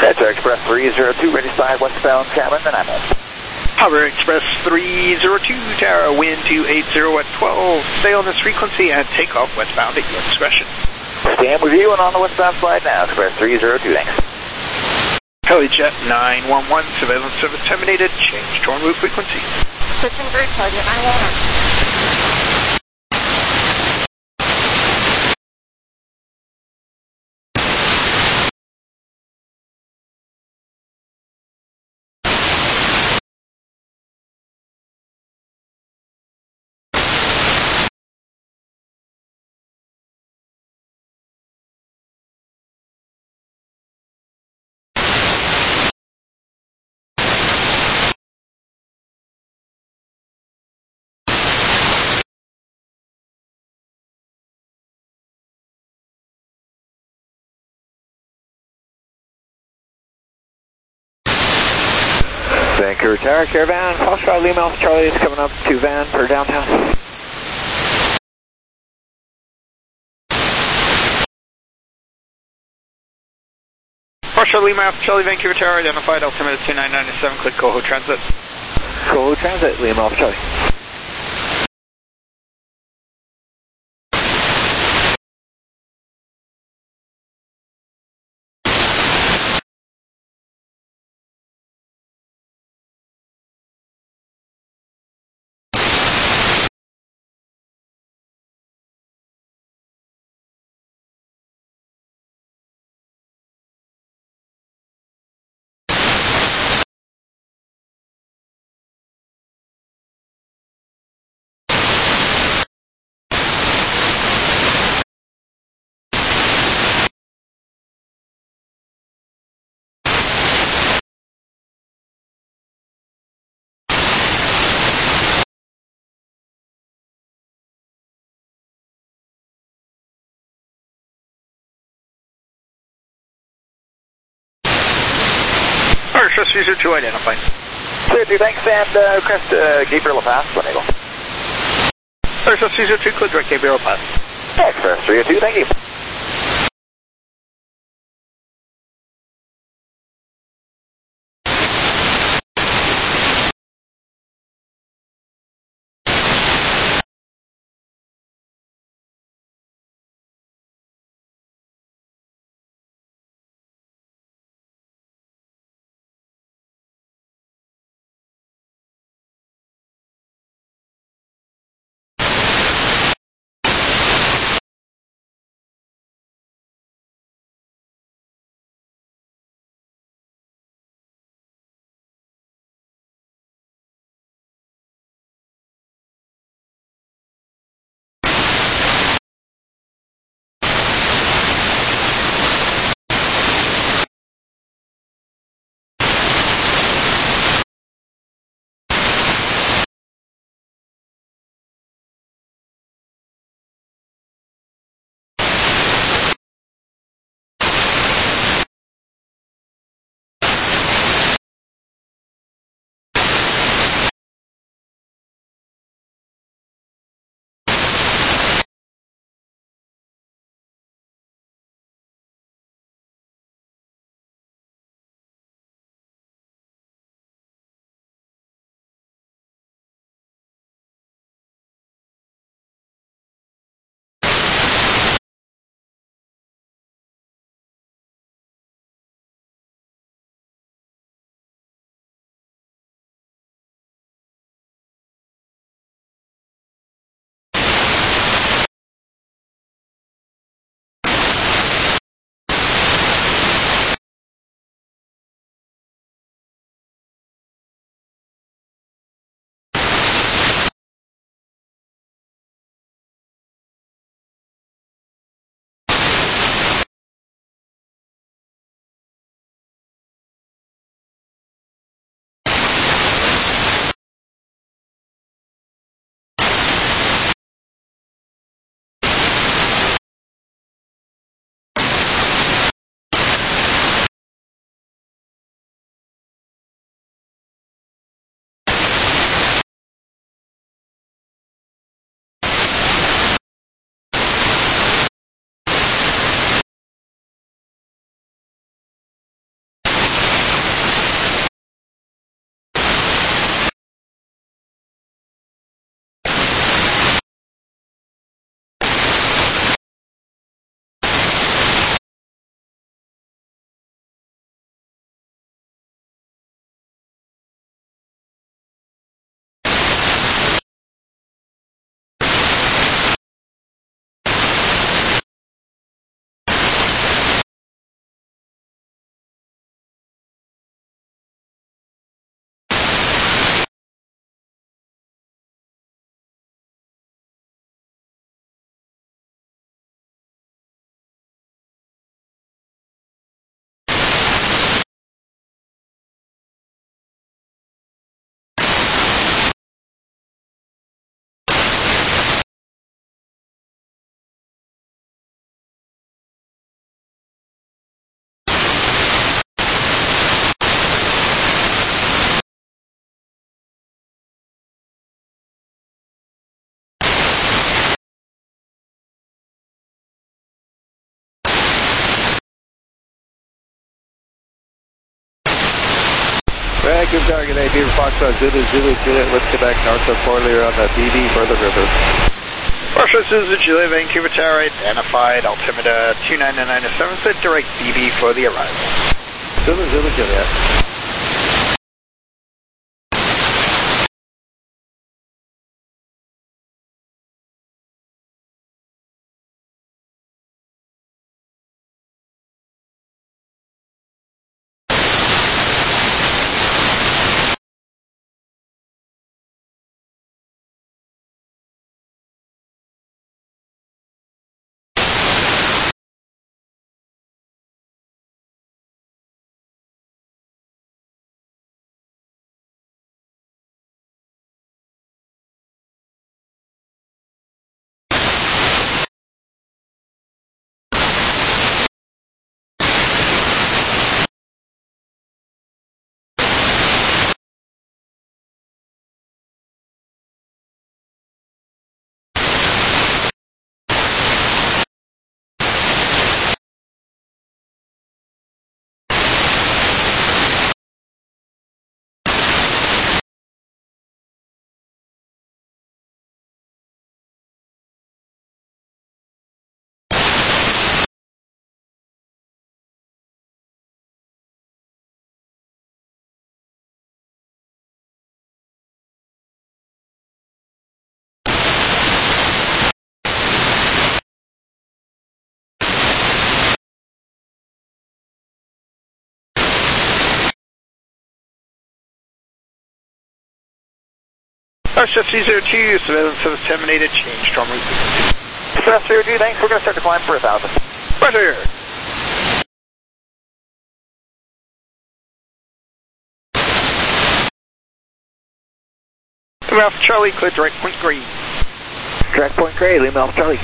Delta Express 302, ready side westbound cabin, and I'm in. Hover Express 302, Tower, wind 280 at 12. Stay on this frequency and take off westbound at your discretion. Stand with you and on the westbound slide now, Express 302, thanks. Helijet 911, surveillance service terminated. Change to en route frequency. Switching group, Helijet 911. Vancouver Tower, Caravan, Foxtrot Lima Alpha Charlie is coming up to van per downtown. Foxtrot Lima Alpha Charlie, Vancouver Tower, identified, altimeter 2997, click Coho Transit. Coho Transit, Lima Alpha Charlie. Express 302 identified. 302, thanks, and request Gabriel Pass, when able. Express 302, clear direct Gabriel Pass. Express 302, thank you. Vancouver Tower, good day. Beaver Foxtrot, Zulu, Juliet, with Quebec, north of Fort Lear on the BB for the river. Russia Suzu Juliet, Vancouver Tower, identified, altimeter 29907, set direct BB for the arrival. Zulu, Juliet. Russia 302, surveillance service terminated, change from route. Russia 302, thanks. We're going to start the climb for 1,000. Roger. Alpha Charlie, clear direct point green. Direct point grade, Lima Alpha Charlie.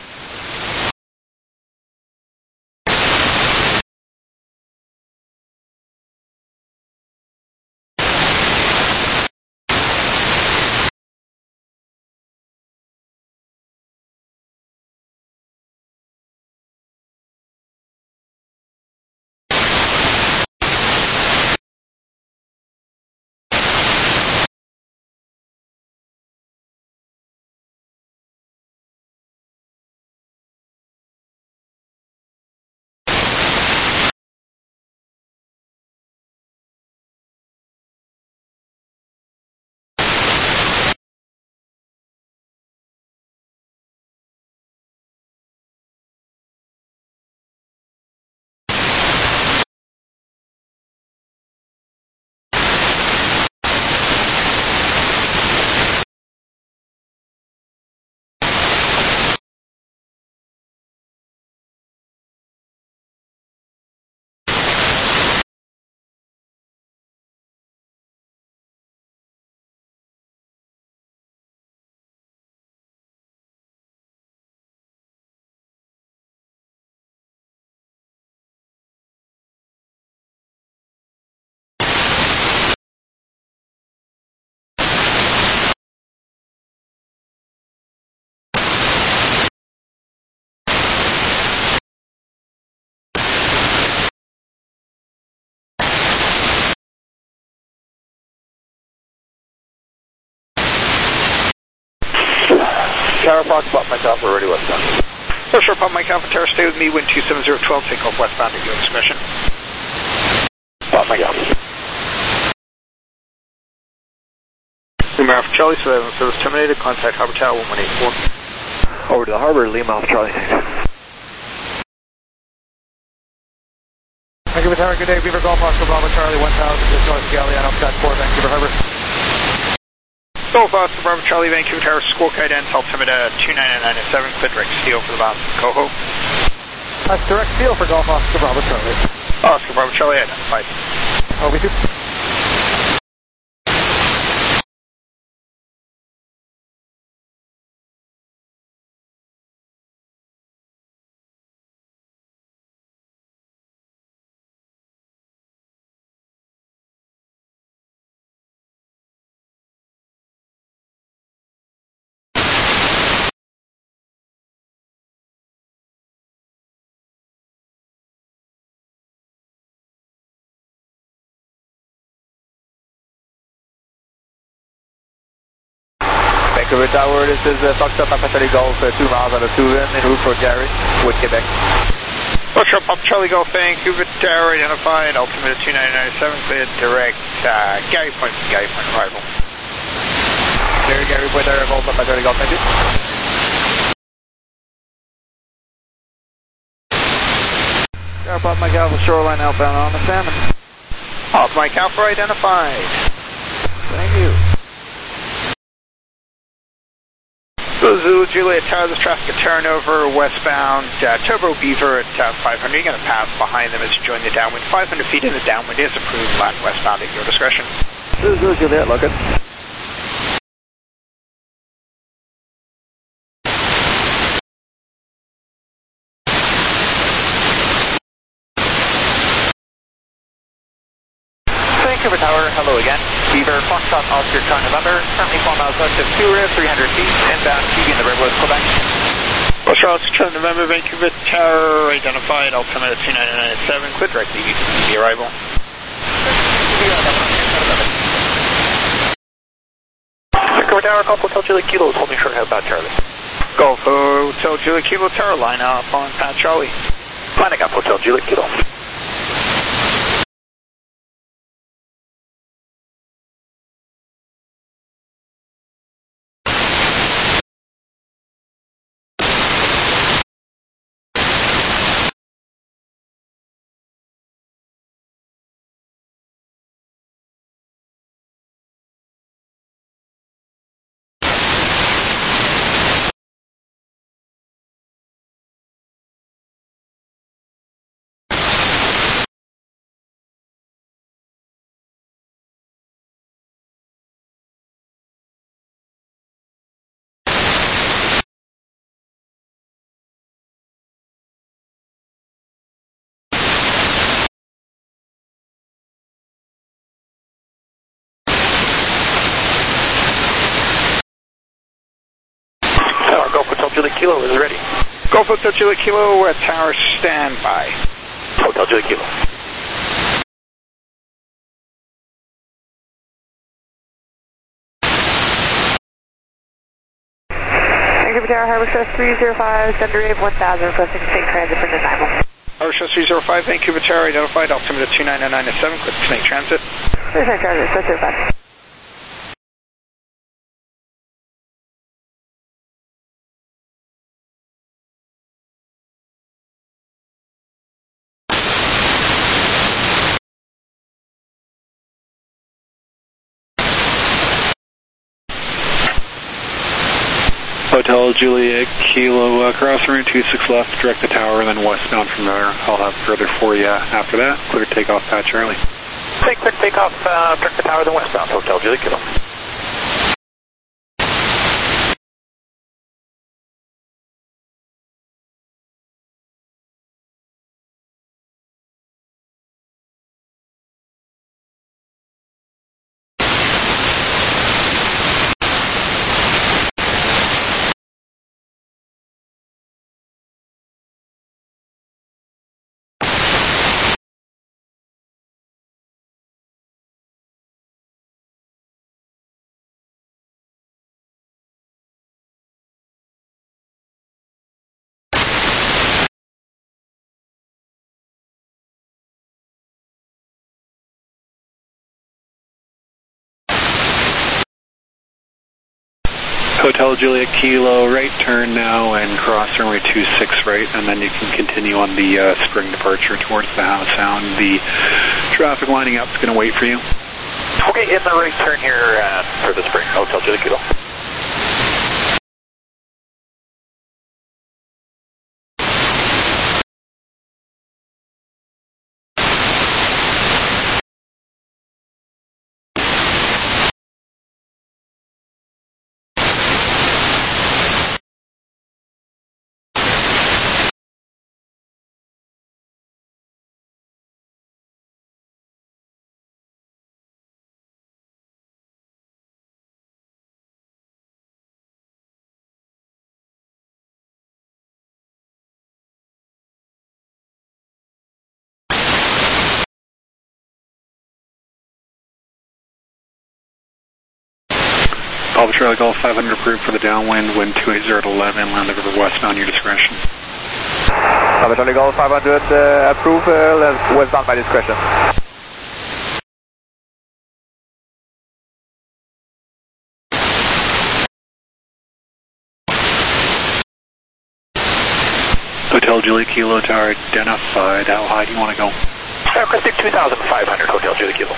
Tower Fox, Pop Mike Alpha, ready westbound. Russia, Pop Mike Alpha Tower, stay with me, wind 27012, take off westbound at your discretion. Pop Mike Alpha. Lima Alpha Charlie, surveillance service terminated, contact Harbor Tower 1184. Over to the harbor, Lima Alpha Charlie. Vancouver Tower, good day. Beaver Golf Oscar Bravo Charlie 1000, just north of Galeano, Scott 4, Vancouver Harbor. Golf Oscar Bravo Charlie, Vancouver Tower, squawk ident, altimeter 29907, clear direct steel for the balance of Coho. That's direct steel for Golf Oscar Bravo Charlie. Oscar Bravo Charlie identified. OV2. Vancouver Tower, this is Foxtrot Papa Charlie Golf, 2 miles out of Turin, en route for Gary, with Quebec. Foxtrot Papa Charlie Golf, Vancouver Tower, identified, altimeter 2997, cleared direct, Gary Point arrival. Clear Gary Point arrival, Papa Charlie Golf, thank you. Pop Mike Alpha shoreline outbound on the Salmon. Pop Mike Alpha identified. Thank you. Zulu Juliet Tower, this traffic at turnover, westbound, Turbo Beaver at 500. You're going to pass behind them as you join the downwind. 500 feet in the downwind is approved, left westbound at your discretion. Zulu Juliet, look it. Vancouver Tower, hello again. Beaver, Foxtrot, Oscar, Car November, currently 4 miles west of Tours, 300 feet, inbound Keegan, the Redwoods, Quebec. Foxtrot, Oscar, November, Vancouver Tower, identified, altimeter 2997, clear direct EV arrival. Vancouver Tower, Golf Hotel Juliet Kilo, holding short about Charlie. Golf Hotel Juliet Kilo Tower, line up on Pat Charlie. Lining up Hotel Juliet Kilo. Golf Hotel Juliet Kilo is ready. Golf Hotel Juliet Kilo at tower standby. Hotel Juliet Kilo. Vancouver Tower, Harbor Stress 305, Thunder Wave 1000, requesting Snake Transit for Nanaimo. Harbor Stress 305, Vancouver Tower, identified, altimeter 2997, click Snake Transit. Snake Transit, 605. Hotel Juliet Kilo, cross route 26 left, direct the tower, and then westbound from there. I'll have further for you after that. Clear takeoff, Pat Charlie. Clear takeoff, direct the tower, then westbound, Hotel Juliet Kilo. Hotel Juliet Kilo, right turn now and cross runway 26 right, and then you can continue on the spring departure towards the Howe Sound. The traffic lining up is going to wait for you. Okay, in the right turn here for the spring, Hotel Juliet Kilo. Papa Charlie Golf 500 approved for the downwind, wind 280 at 11, land the river westbound, your discretion. Papa Charlie Golf 500 approved, westbound by discretion. Hotel Juliet Kilo Tower identified. How high do you want to go? Requesting 2,500, Hotel Juliet Kilo.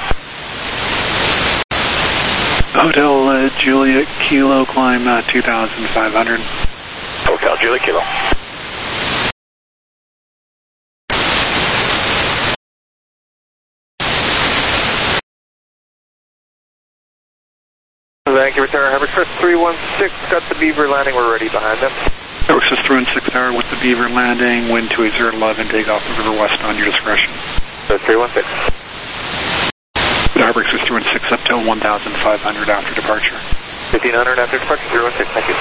Hotel Juliet Kilo, climb 2,500. Hotel Juliet Kilo. Vancouver Tower, Harbor Express 316, got the Beaver landing, we're ready behind them. Harbor Express 316 Tower with the Beaver landing, wind 280 at 11, take off the river westbound, your discretion. 316. Harbor Express 316 up to 1,500 after departure. 1,500 after departure, 316, thank you.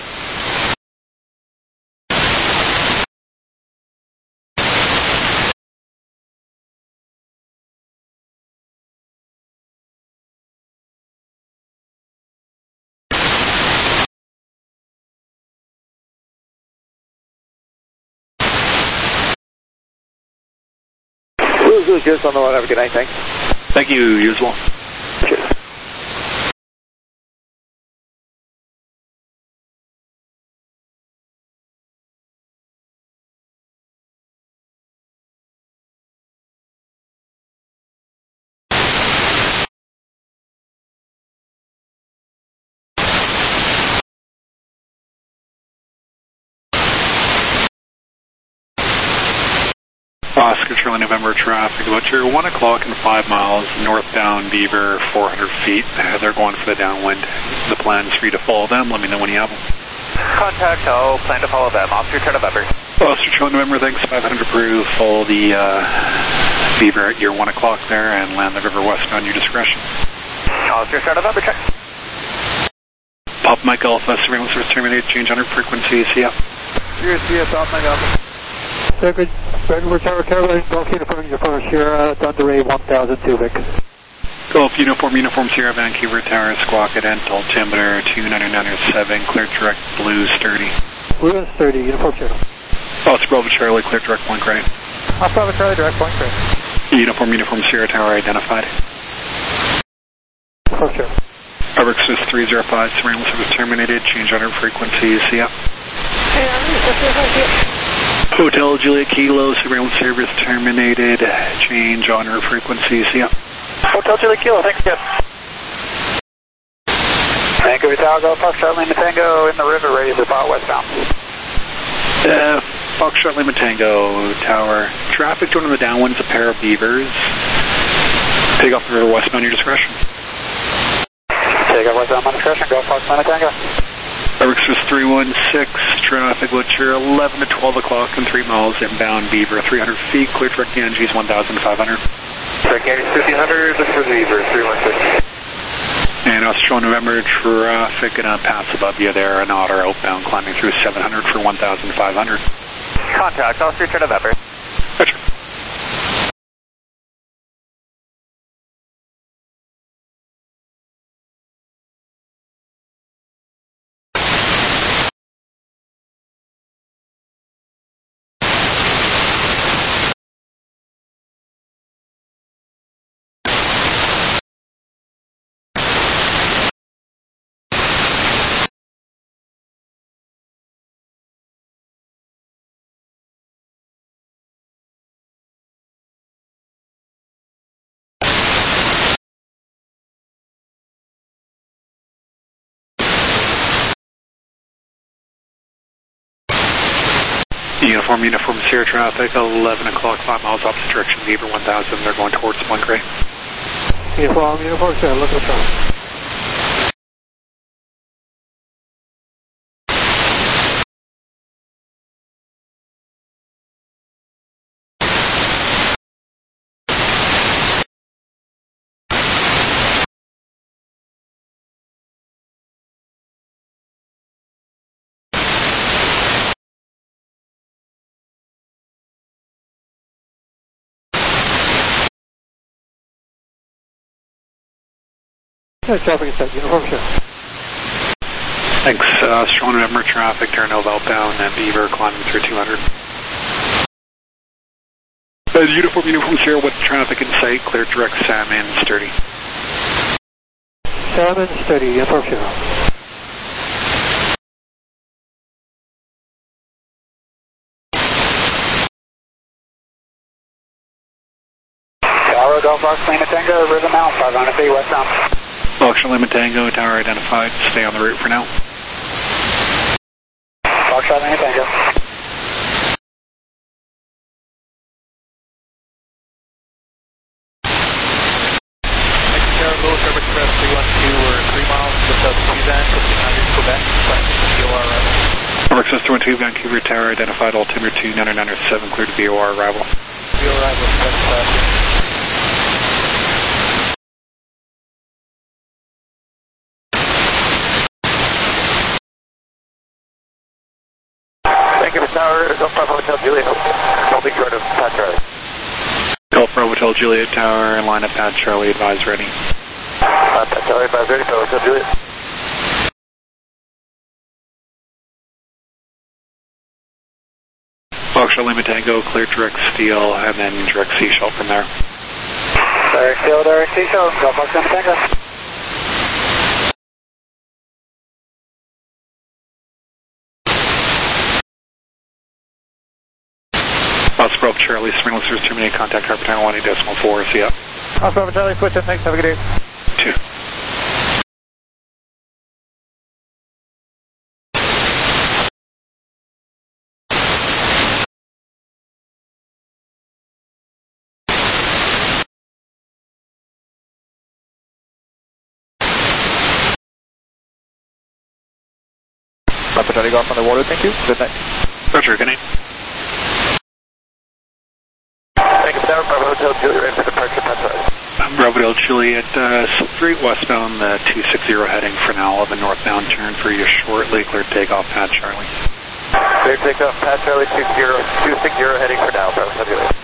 Just on the line, have a good night, thanks. Thank you, you as well. Cheers. Oscar Charlie November traffic, about your 1 o'clock and 5 miles, northbound Beaver, 400 feet. They're going for the downwind. The plan's for you to follow them. Let me know when you have them. Contact, I'll plan to follow them. Oscar Charlie November. Oscar Charlie November, thanks, 500 approved. Follow the Beaver at your 1 o'clock there and land the river westbound, your discretion. Oscar Charlie November, check. Pop Mike Alpha, surveillance service terminated, change on frequency, see ya. Cheers, see ya, Pop Mike Alpha. Second, Vancouver Tower, Caroline, Golf Uniform, Sierra, Thunder Ray 1002 Vic. Golf Uniform Sierra, Vancouver Tower, Squawk Dental, altimeter 29907, clear direct, Blues 30. Blues 30, Uniform Sierra. Oscar Bravo Charlie, clear direct, point right. Oscar Bravo Charlie, direct, point right. Uniform Sierra Tower identified. Uniform Sierra. Harbor Express 305, surveillance service terminated, change on frequency, see ya. Hotel Juliet Kilo, surveillance service terminated, change on frequency, see ya. Hotel Juliet Kilo, thanks again. Vancouver Tower, Golf Foxtrot Lima Tango in the river, ready to depart westbound. Foxtrot Lima Tango Tower, traffic going on the downwind's a pair of Beavers. Take off the river westbound, your discretion. Take off westbound, my discretion, Golf Fox Lima Tango. Harbor Express 316, traffic Butcher 11 to 12 o'clock and 3 miles inbound Beaver, 300 feet, clear direct Ganges 1,500. Direct Ganges 1,500, look for Beaver, 316. And Australia November traffic gonna pass above you there, an Otter outbound climbing through 700 for 1,500. Contact, Australia November. Gotcha. Uniform Sierra traffic, 11 o'clock, 5 miles opposite direction, Beaver 1000, they're going towards Point Grey. Uniform Sierra, look at the time. Traffic is set, Uniform Sierra. Thanks. Strong November traffic, Terranova outbound, and Beaver climbing through 200. Uniform Sierra with traffic in sight, clear direct Salmon, sturdy. Salmon, steady, Uniform Sierra. Tower, Golf Fox, Lima Tango, River Mount, 500 feet westbound. Foxtrot Lima Tango, tower identified, stay on the route for now. Foxtrot Lima Tango. Louis River Express 312, we're 3 miles just up Suzanne, 1500 Quebec, VOR arrival. River Express 312, Vancouver tower identified, altimeter 2997, cleared to VOR arrival. VOR arrival, Vancouver Tower, Golf Bravo Hotel Juliet, I'll be short of Pat Charlie. Golf Bravo Hotel Juliet tower, line up Pat Charlie, advise ready. Pat Charlie, advise ready, Bravo Hotel Juliet. Foxtrot Lima Tango, clear direct steel, and then direct seashell from there. Direct steel, direct seashell, Golf Fox Lima Tango. Bravo Charlie, Springless Service terminate, contact Harper Tower 1.4, see ya. Bravo Charlie, switch in, thanks, have a good day. 2. Bravo Charlie, go off on the water, thank you. Good night. Roger, good night. Vancouver Tower, Bravo Hotel Juliet, ready for departure, Pat Charlie. Bravo Hotel Juliet, straight westbound, 260 heading for now. I'll have a northbound turn for you shortly. Clear takeoff, Pat Charlie. Clear takeoff, Pat Charlie, 260 heading for now, Bravo Hotel Juliet.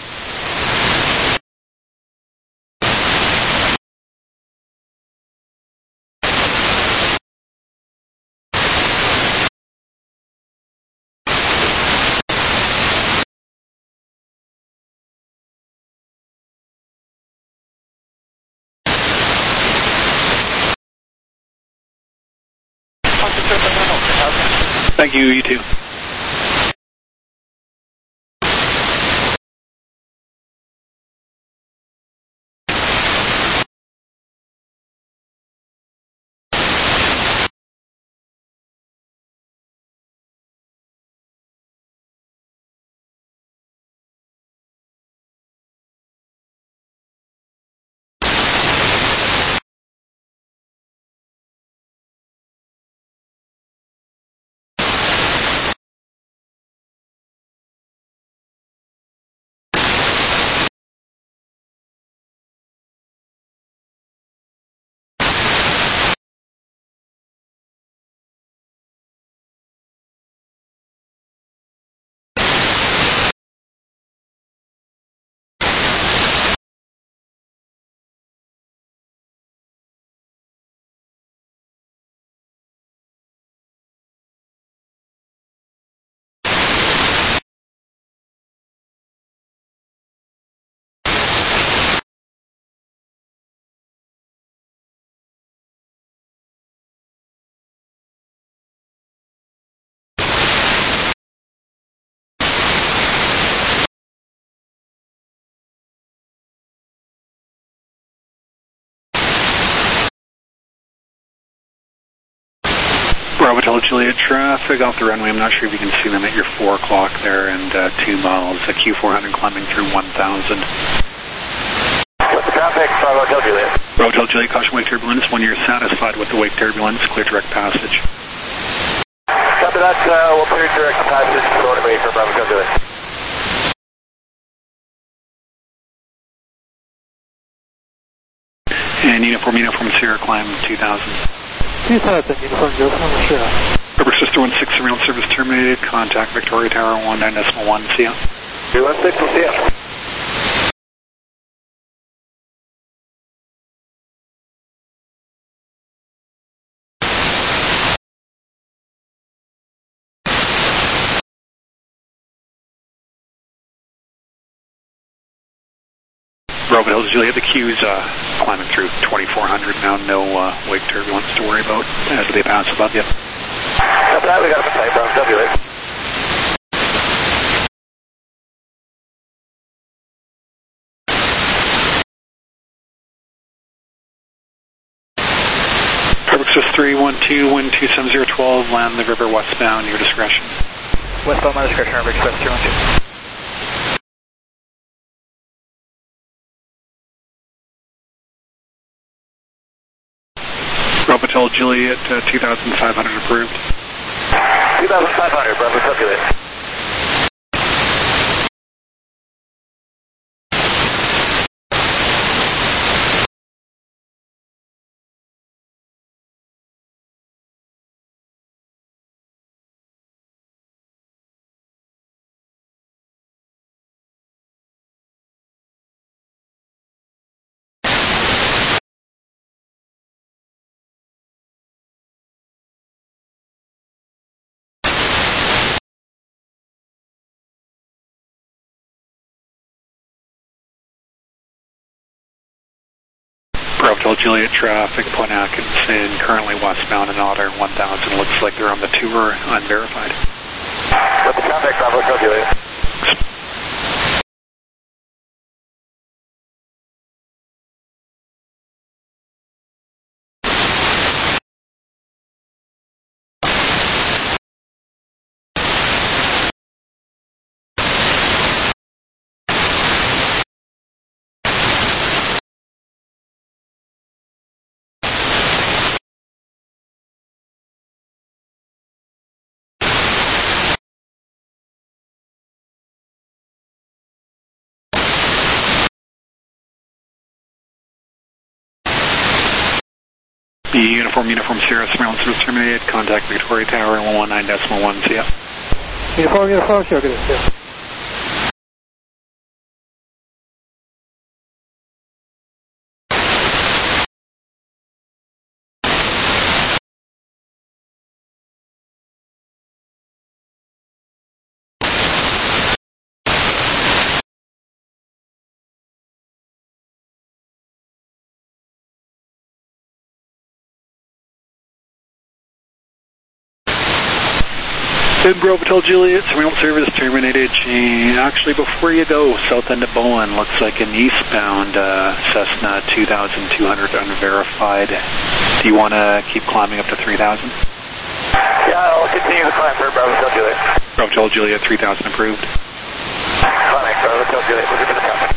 Thank you, you too. Bravo Hotel Juliet traffic off the runway. I'm not sure if you can see them at your 4 o'clock there, and 2 miles. A Q400 climbing through 1,000. What's the traffic, Bravo Hotel Juliet? Bravo Hotel Juliet, caution wake turbulence. When you're satisfied with the wake turbulence, clear direct passage. Copy that, we'll clear direct passage going away for Bravo Hotel Juliet. And uniform Sierra climb 2,000. 2000, Uniform Sierra. River Sister 16 surveillance service terminated. Contact Victoria Tower 19.1. See ya. 216, we'll see ya. Bravo Hills Juliet, the Q's climbing through 2400 now, no wake turbulence to worry about as they pass above you. After that, we got a type Bravo Juliet. Access 312, wind 27012, land the river westbound, your discretion. Westbound, my discretion, River Express 312. Bravo Hotel Juliet, 2500 approved. 2500, Bravo Hotel Juliet. Bravo Juliet traffic, Point Atkinson, currently westbound in Otter 1000. Looks like they're on the tour, unverified. What's the traffic, Bravo Hotel Juliet? The Uniform Sierra surveillance was terminated. Contact Victoria Tower 119.1, see ya. Uniform, sure, good, yeah. In Bravo Hotel Juliet, surveillance service terminated. Actually, before you go, south end of Bowen, looks like an eastbound Cessna 2200 unverified. Do you want to keep climbing up to 3000? Yeah, I'll continue to climb for Bravo Hotel Juliet. Bravo Hotel Juliet, 3000 approved. Climbing Bravo Hotel Juliet, looking for the traffic.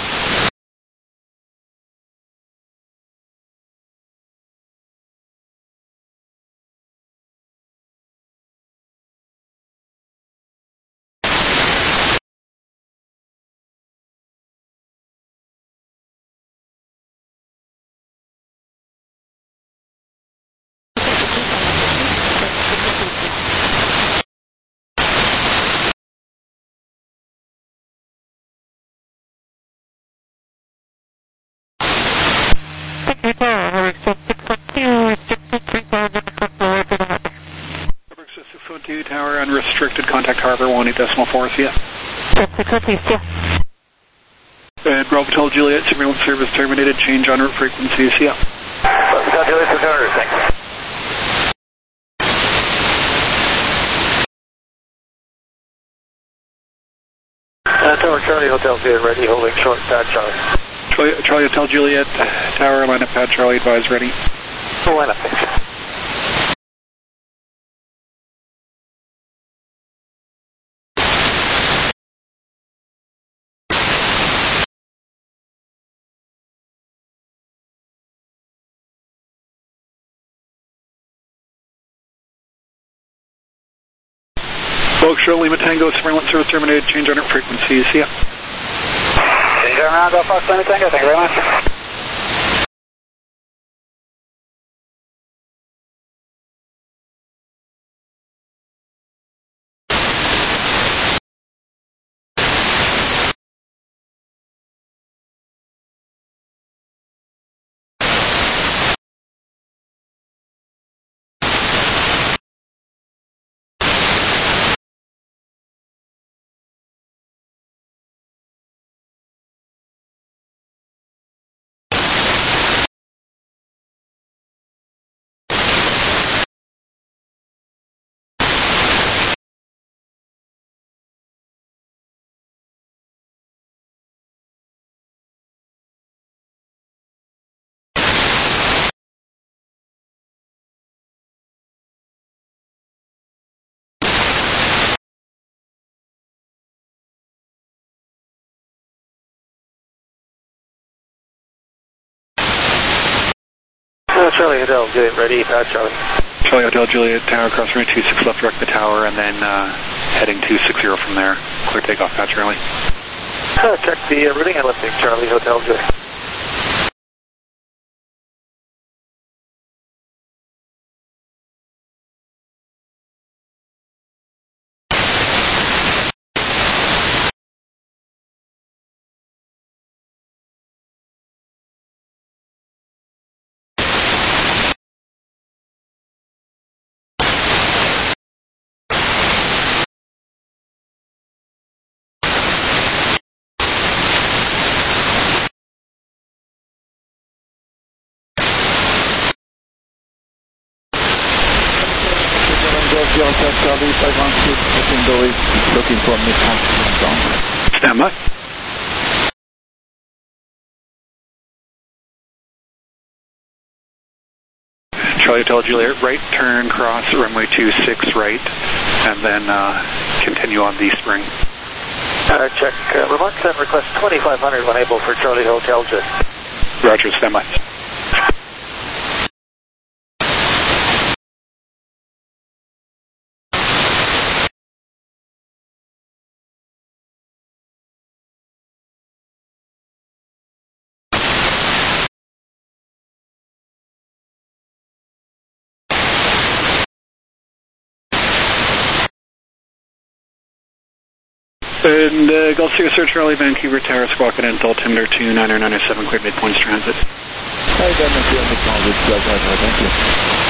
Access 612 Tower, unrestricted, contact Harbor 18.4, see ya. 612, yeah. And Bravo Hotel Juliet, surveillance service terminated, change en route frequency, see ya. Bravo Hotel Juliet 600, thanks. Tower Charlie Hotel Juliet, ready, holding short, pad Charlie. Charlie Hotel Juliet, Tower, line up pad Charlie, advise ready. Full line up, thanks. Folks, Lima Tango, surveillance service terminated, change en route frequency, see ya. Change around, Go Fox Lima Tango, thank you very much. Charlie Hotel Juliet, ready, Charlie. Charlie Hotel Juliet Tower, cross runway 26 left, direct the tower, and then heading 260 from there. Clear takeoff, Charlie. Check the routing and lifting, Charlie Hotel Juliet. Charlie 516, secondary, looking for mid-countdown. Stand by. Charlie Hotel Juliet, right turn, cross runway 26 right, and then continue on the spring. Check remarks and request 2500 when able for Charlie Hotel Juliet. Roger, stand by. And Gulf Sea Sir Charlie, Vancouver Tower, Squawk Continental, Tinder 2997, cleared midpoints transit. Hi, mid-transit, thank you.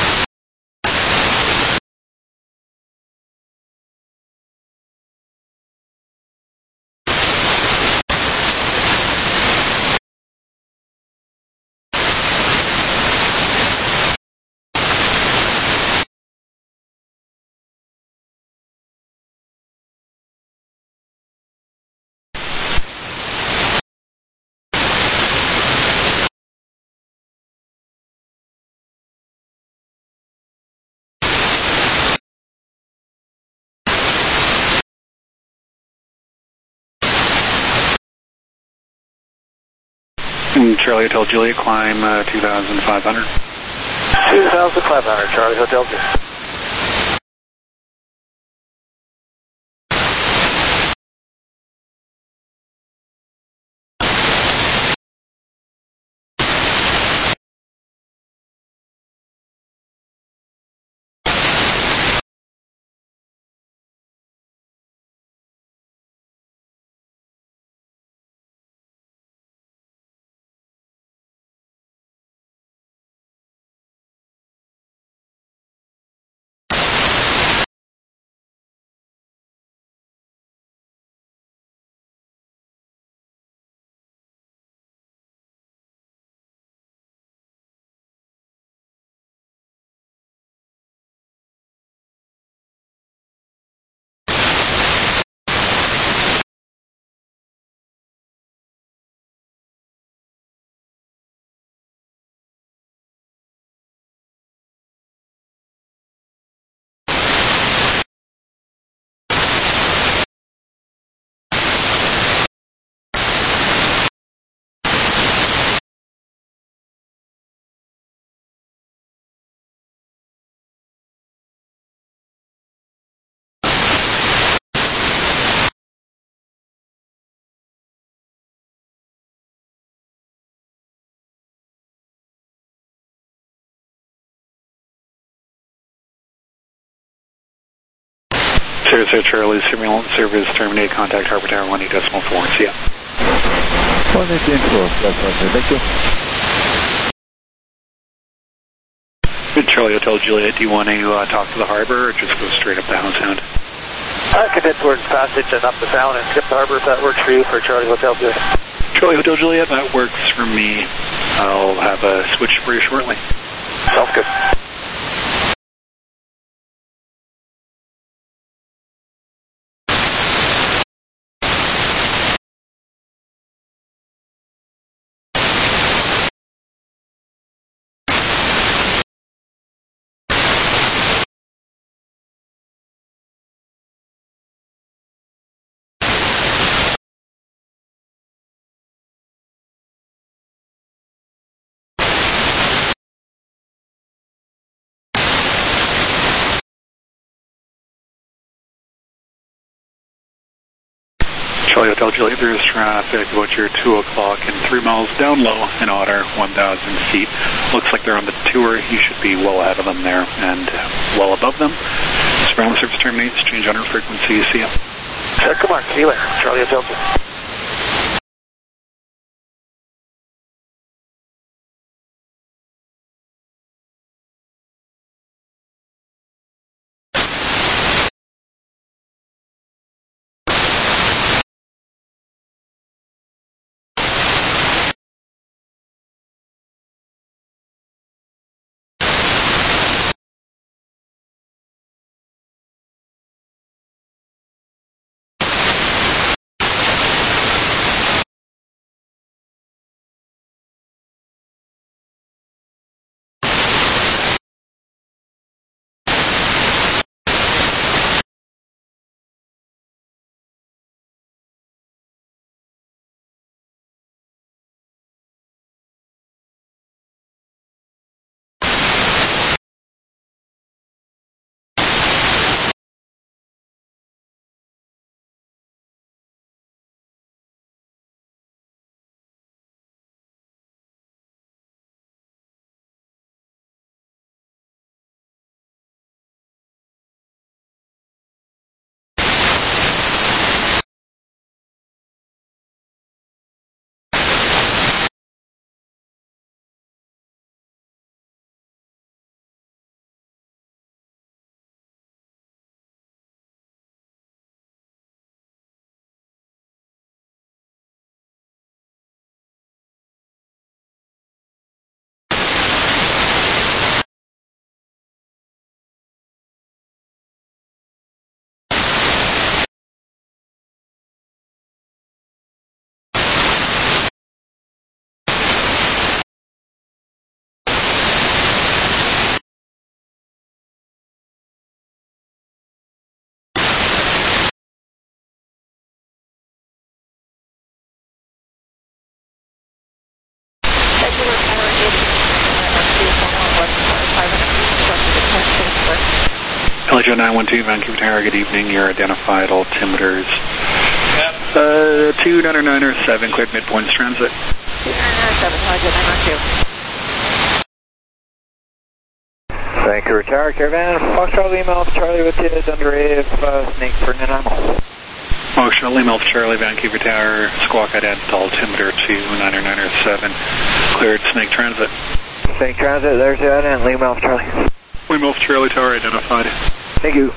Charlie Hotel Juliet, climb 2,500. 2,500, Charlie Hotel Juliet. Sir Charlie, surveillance service terminate, contact Harbor Tower 1.8.4, see ya. 1.8.4, thank you. Charlie Hotel Juliet, do you want to talk to the harbor or just go straight up the Howe Sound? I can head towards Passage and up the Sound and skip the harbor if that works for you for Charlie Hotel Juliet. Charlie Hotel Juliet, that works for me. I'll have a switch for you shortly. Sounds good. Charlie Hotel Juliet, there is traffic about your 2 o'clock and 3 miles down low in Otter, 1,000 feet. Looks like they're on the tour. You should be well ahead of them there and well above them. Surveillance service terminates. Change on route frequency. See ya. Come on, see you later. Charlie Hotel. LJ 912, Vancouver Tower, good evening. Your identified altimeters. 2997, cleared midpoints transit. 2997, LJ 912. Vancouver Tower, Caravan, Foxtrot Lima Alpha Charlie with you, Thunder Ave, Snake for Nanaimo. Foxtrot Lima Alpha Charlie, Vancouver Tower, Squawk identical altimeter 2997, cleared Snake transit. Snake transit, there's the ident, Lima Alpha Charlie. Lima Alpha Charlie Tower identified. Thank you.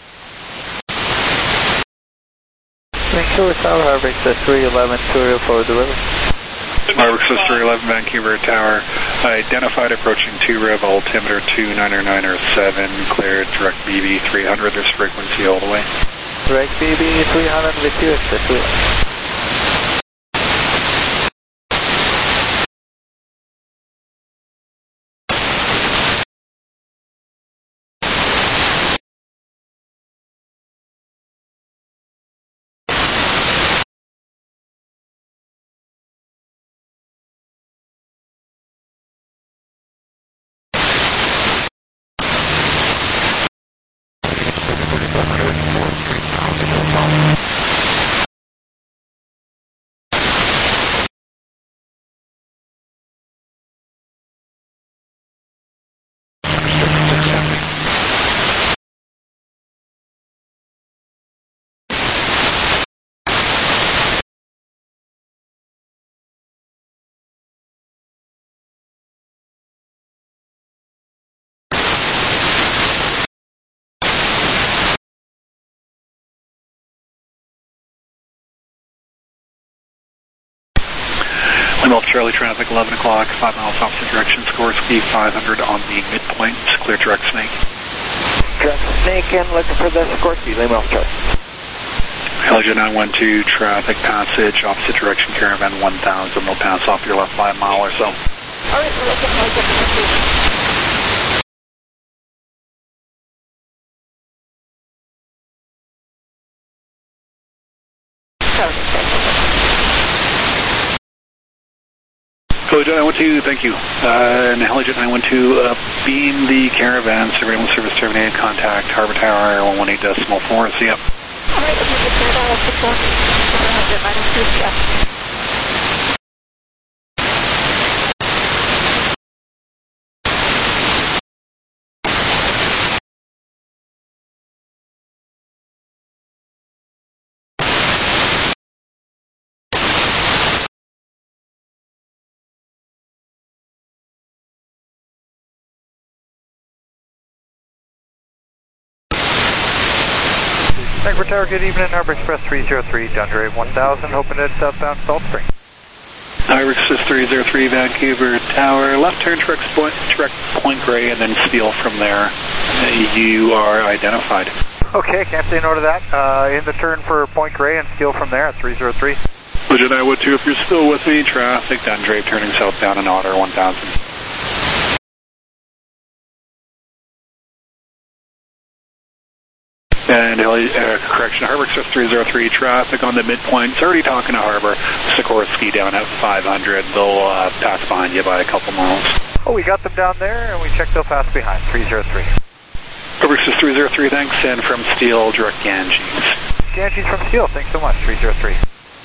Vancouver Tower, Harbor Access 311, Tour for delivery. Harbor Access 311, Vancouver Tower, identified approaching 2 Rev, altimeter 2997, cleared direct BB 300, there's frequency all the way. Direct BB 300 with you, access 2. Lima Alpha Charlie traffic, 11 o'clock, 5 miles opposite direction, Sikorsky 500 on the midpoint, clear direct Snake. Direct Snake and looking for the Sikorsky, Lima Alpha Charlie. LJ 912, traffic passage, opposite direction, Caravan 1000, they'll pass off your left by a mile or so. Alright, we're looking at Helijet 912, thank you. And Helijet 912, beam the Caravan, surveillance service terminated, contact Harbor Tower 118.4, see ya. Alright, if you could clear that, 617, minus 2 CF. Frankfurt Tower, good evening. Harbor Express 303, Thunder 1000, hoping to head southbound Salt Spring. Harbor Express 303, Vancouver Tower, left turn direct Point Grey, and then steal from there. You are identified. Okay, can't say no to that. In the turn for Point Grey and steal from there at 303. Legend Iowa 2, if you're still with me, traffic, Dundrave turning southbound in Otter 1000. And correction, Harbor Express 303, traffic on the midpoint. It's already talking to Harbor. Sikorsky down at 500. They'll pass behind you by a couple miles. Oh, we got them down there, and we checked they'll pass behind, 303. Harbor Express 303, thanks, and from Steel, direct Ganges. Ganges from Steel, thanks so much, 303.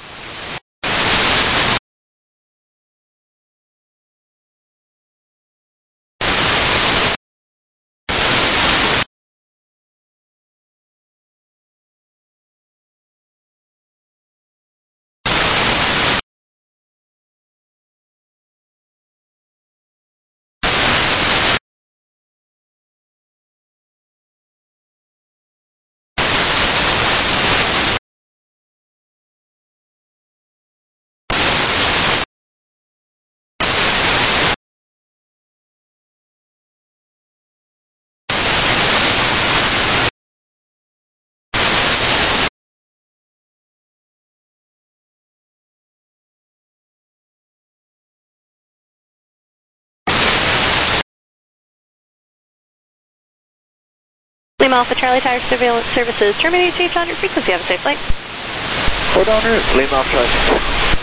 Lima Alpha Charlie Tower surveillance services terminate, change on your frequency. Have a safe flight. Hold on, Lima Alpha Charlie.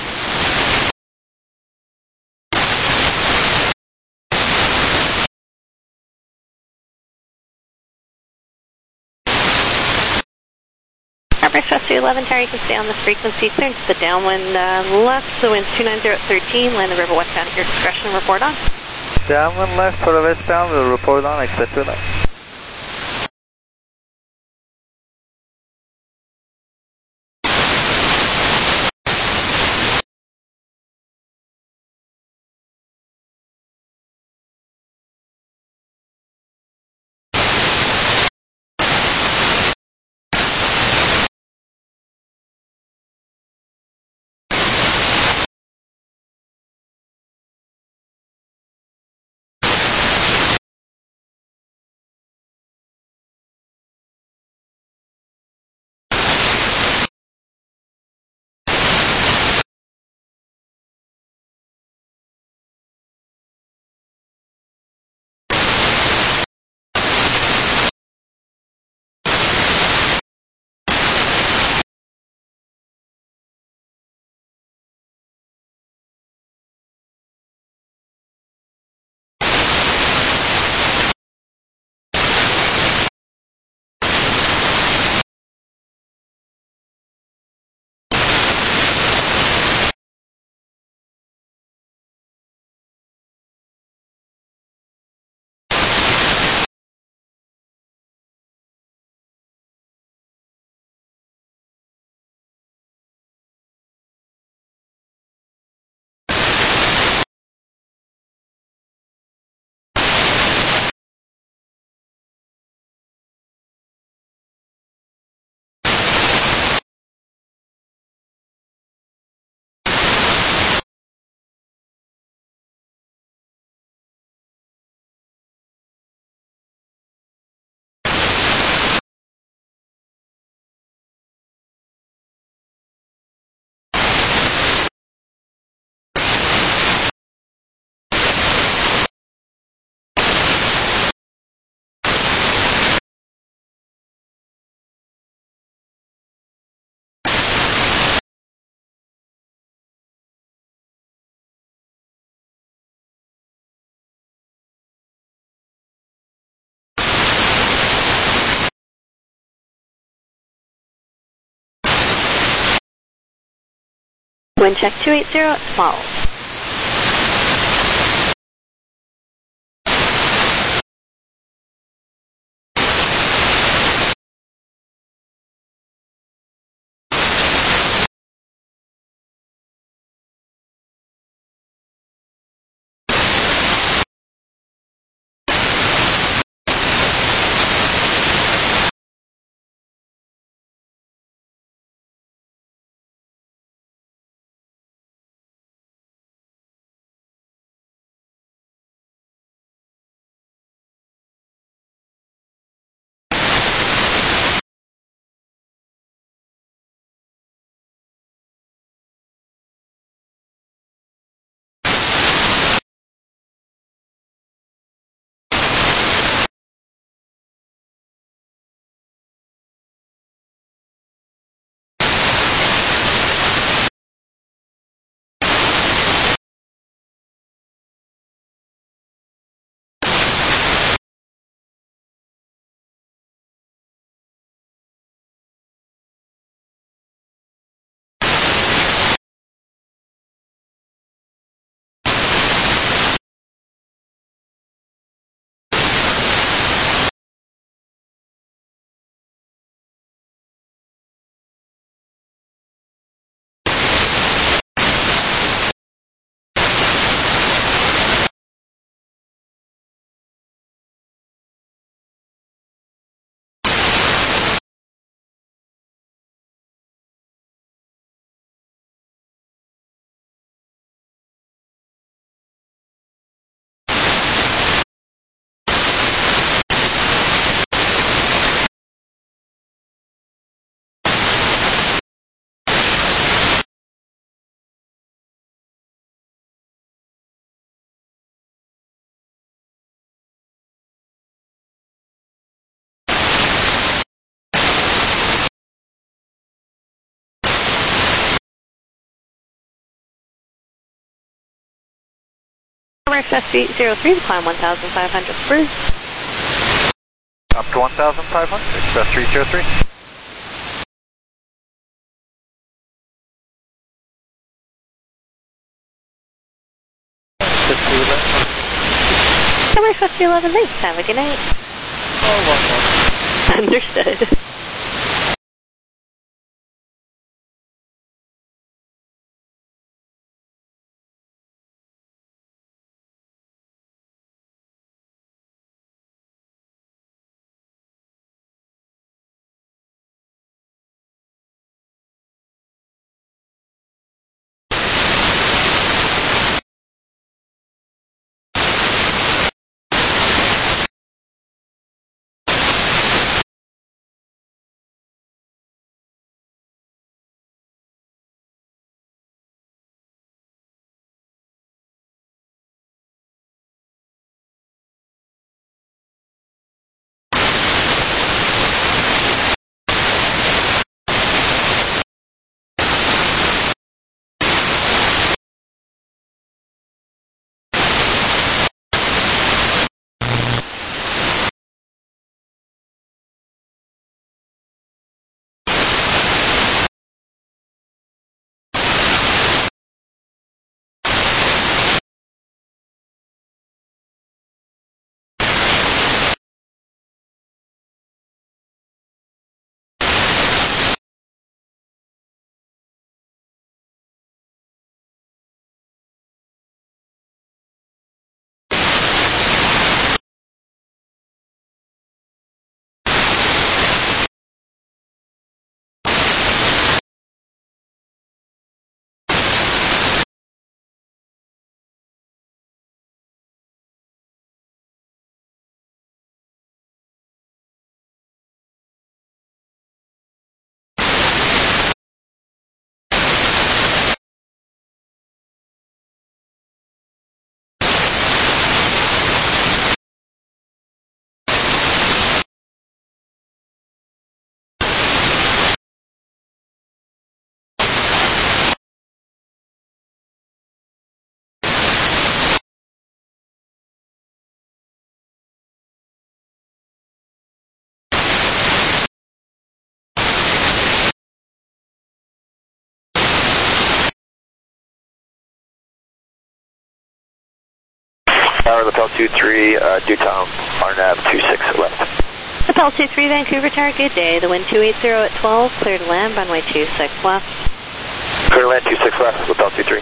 Harbor Express 211 Tower, you can stay on this frequency. Clear to the downwind left, so wind 290 at 13, land the river westbound at your discretion, report on. Downwind left for the westbound, we'll report on, expect to left. Wind check 280, small. Express 803, climb 1,500 through. Up to 1,500, Express 303. Express 11, thanks. Have a good night. Understood. Tower, Lapel 23, due time, RNAV 26 left. Lapel 23, Vancouver Tower, good day. The wind 280 at 12, clear to land, runway 26 left. Clear to land 26 left, Lapel 23.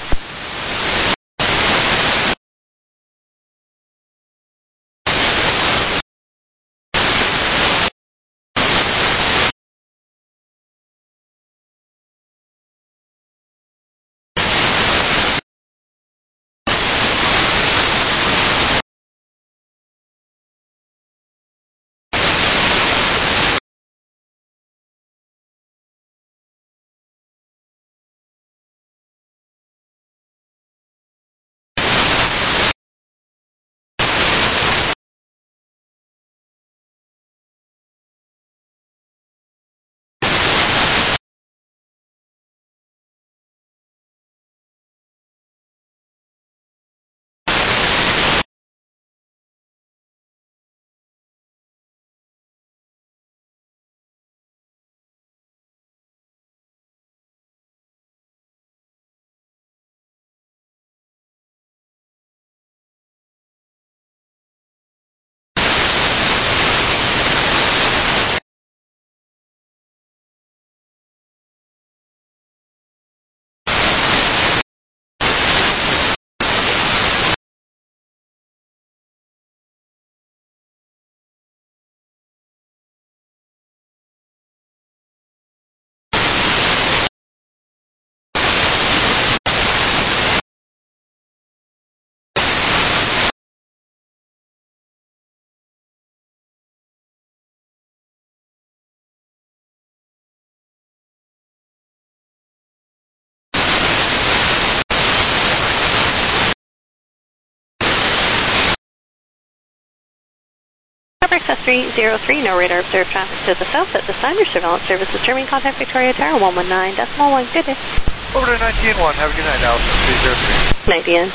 Express 303, no radar observed traffic to the south. At this time, your surveillance service is terming contact Victoria Tower 119.1. Good day. Over to 19-1. Have a good night, Allison 303. Night, Ian.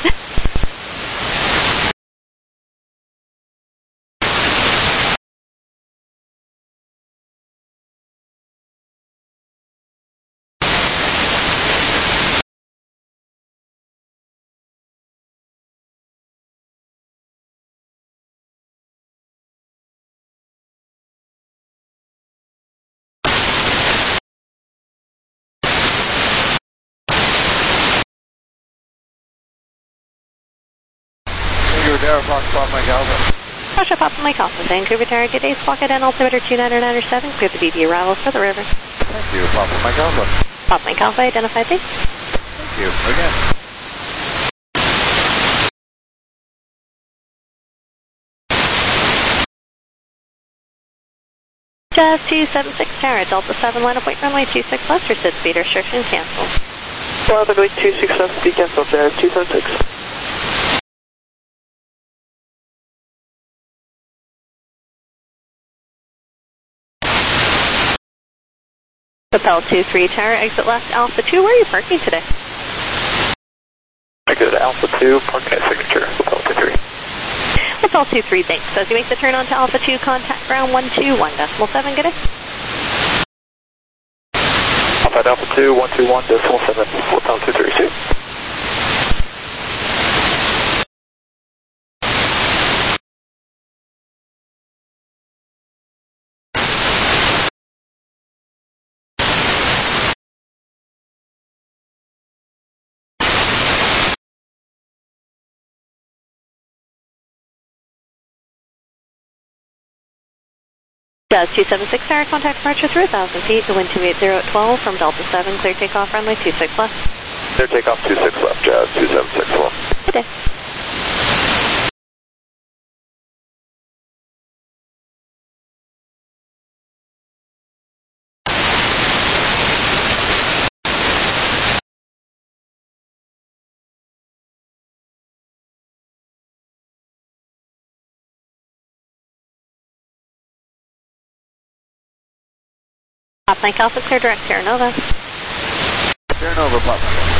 Pop Mike Alpha. Roger, Pop Mike Alpha, Vancouver Tower, good day. Squawk at altimeter 29907, clear the BB arrival for the river. Thank you, Pop Mike Alpha. Pop Mike Alpha, identify please. Thank you, again. Jazz 276 Tower, Delta 7, line of point runway 26 left, reset speed restriction canceled. Runway 26 left, speed canceled, Jazz 276. Lapel 23 Tower, exit left, Alpha 2. Where are you parking today? Exit Alpha 2, parking at Signature, Lapel 23. Lapel 23, thanks. As you make the turn onto Alpha 2, contact ground 121.7, good day. Alpha 2, 121.7, Lapel 232. Jazz 276 Tower, contact departure through 1,000 feet, the wind 280 at 12 from Delta 7, clear takeoff runway 26 left. Clear takeoff 26 left, Jazz 276 left. Good day. Pop Mike Alpha, clear direct Terra Nova. Terra Nova, Pop Mike Alpha.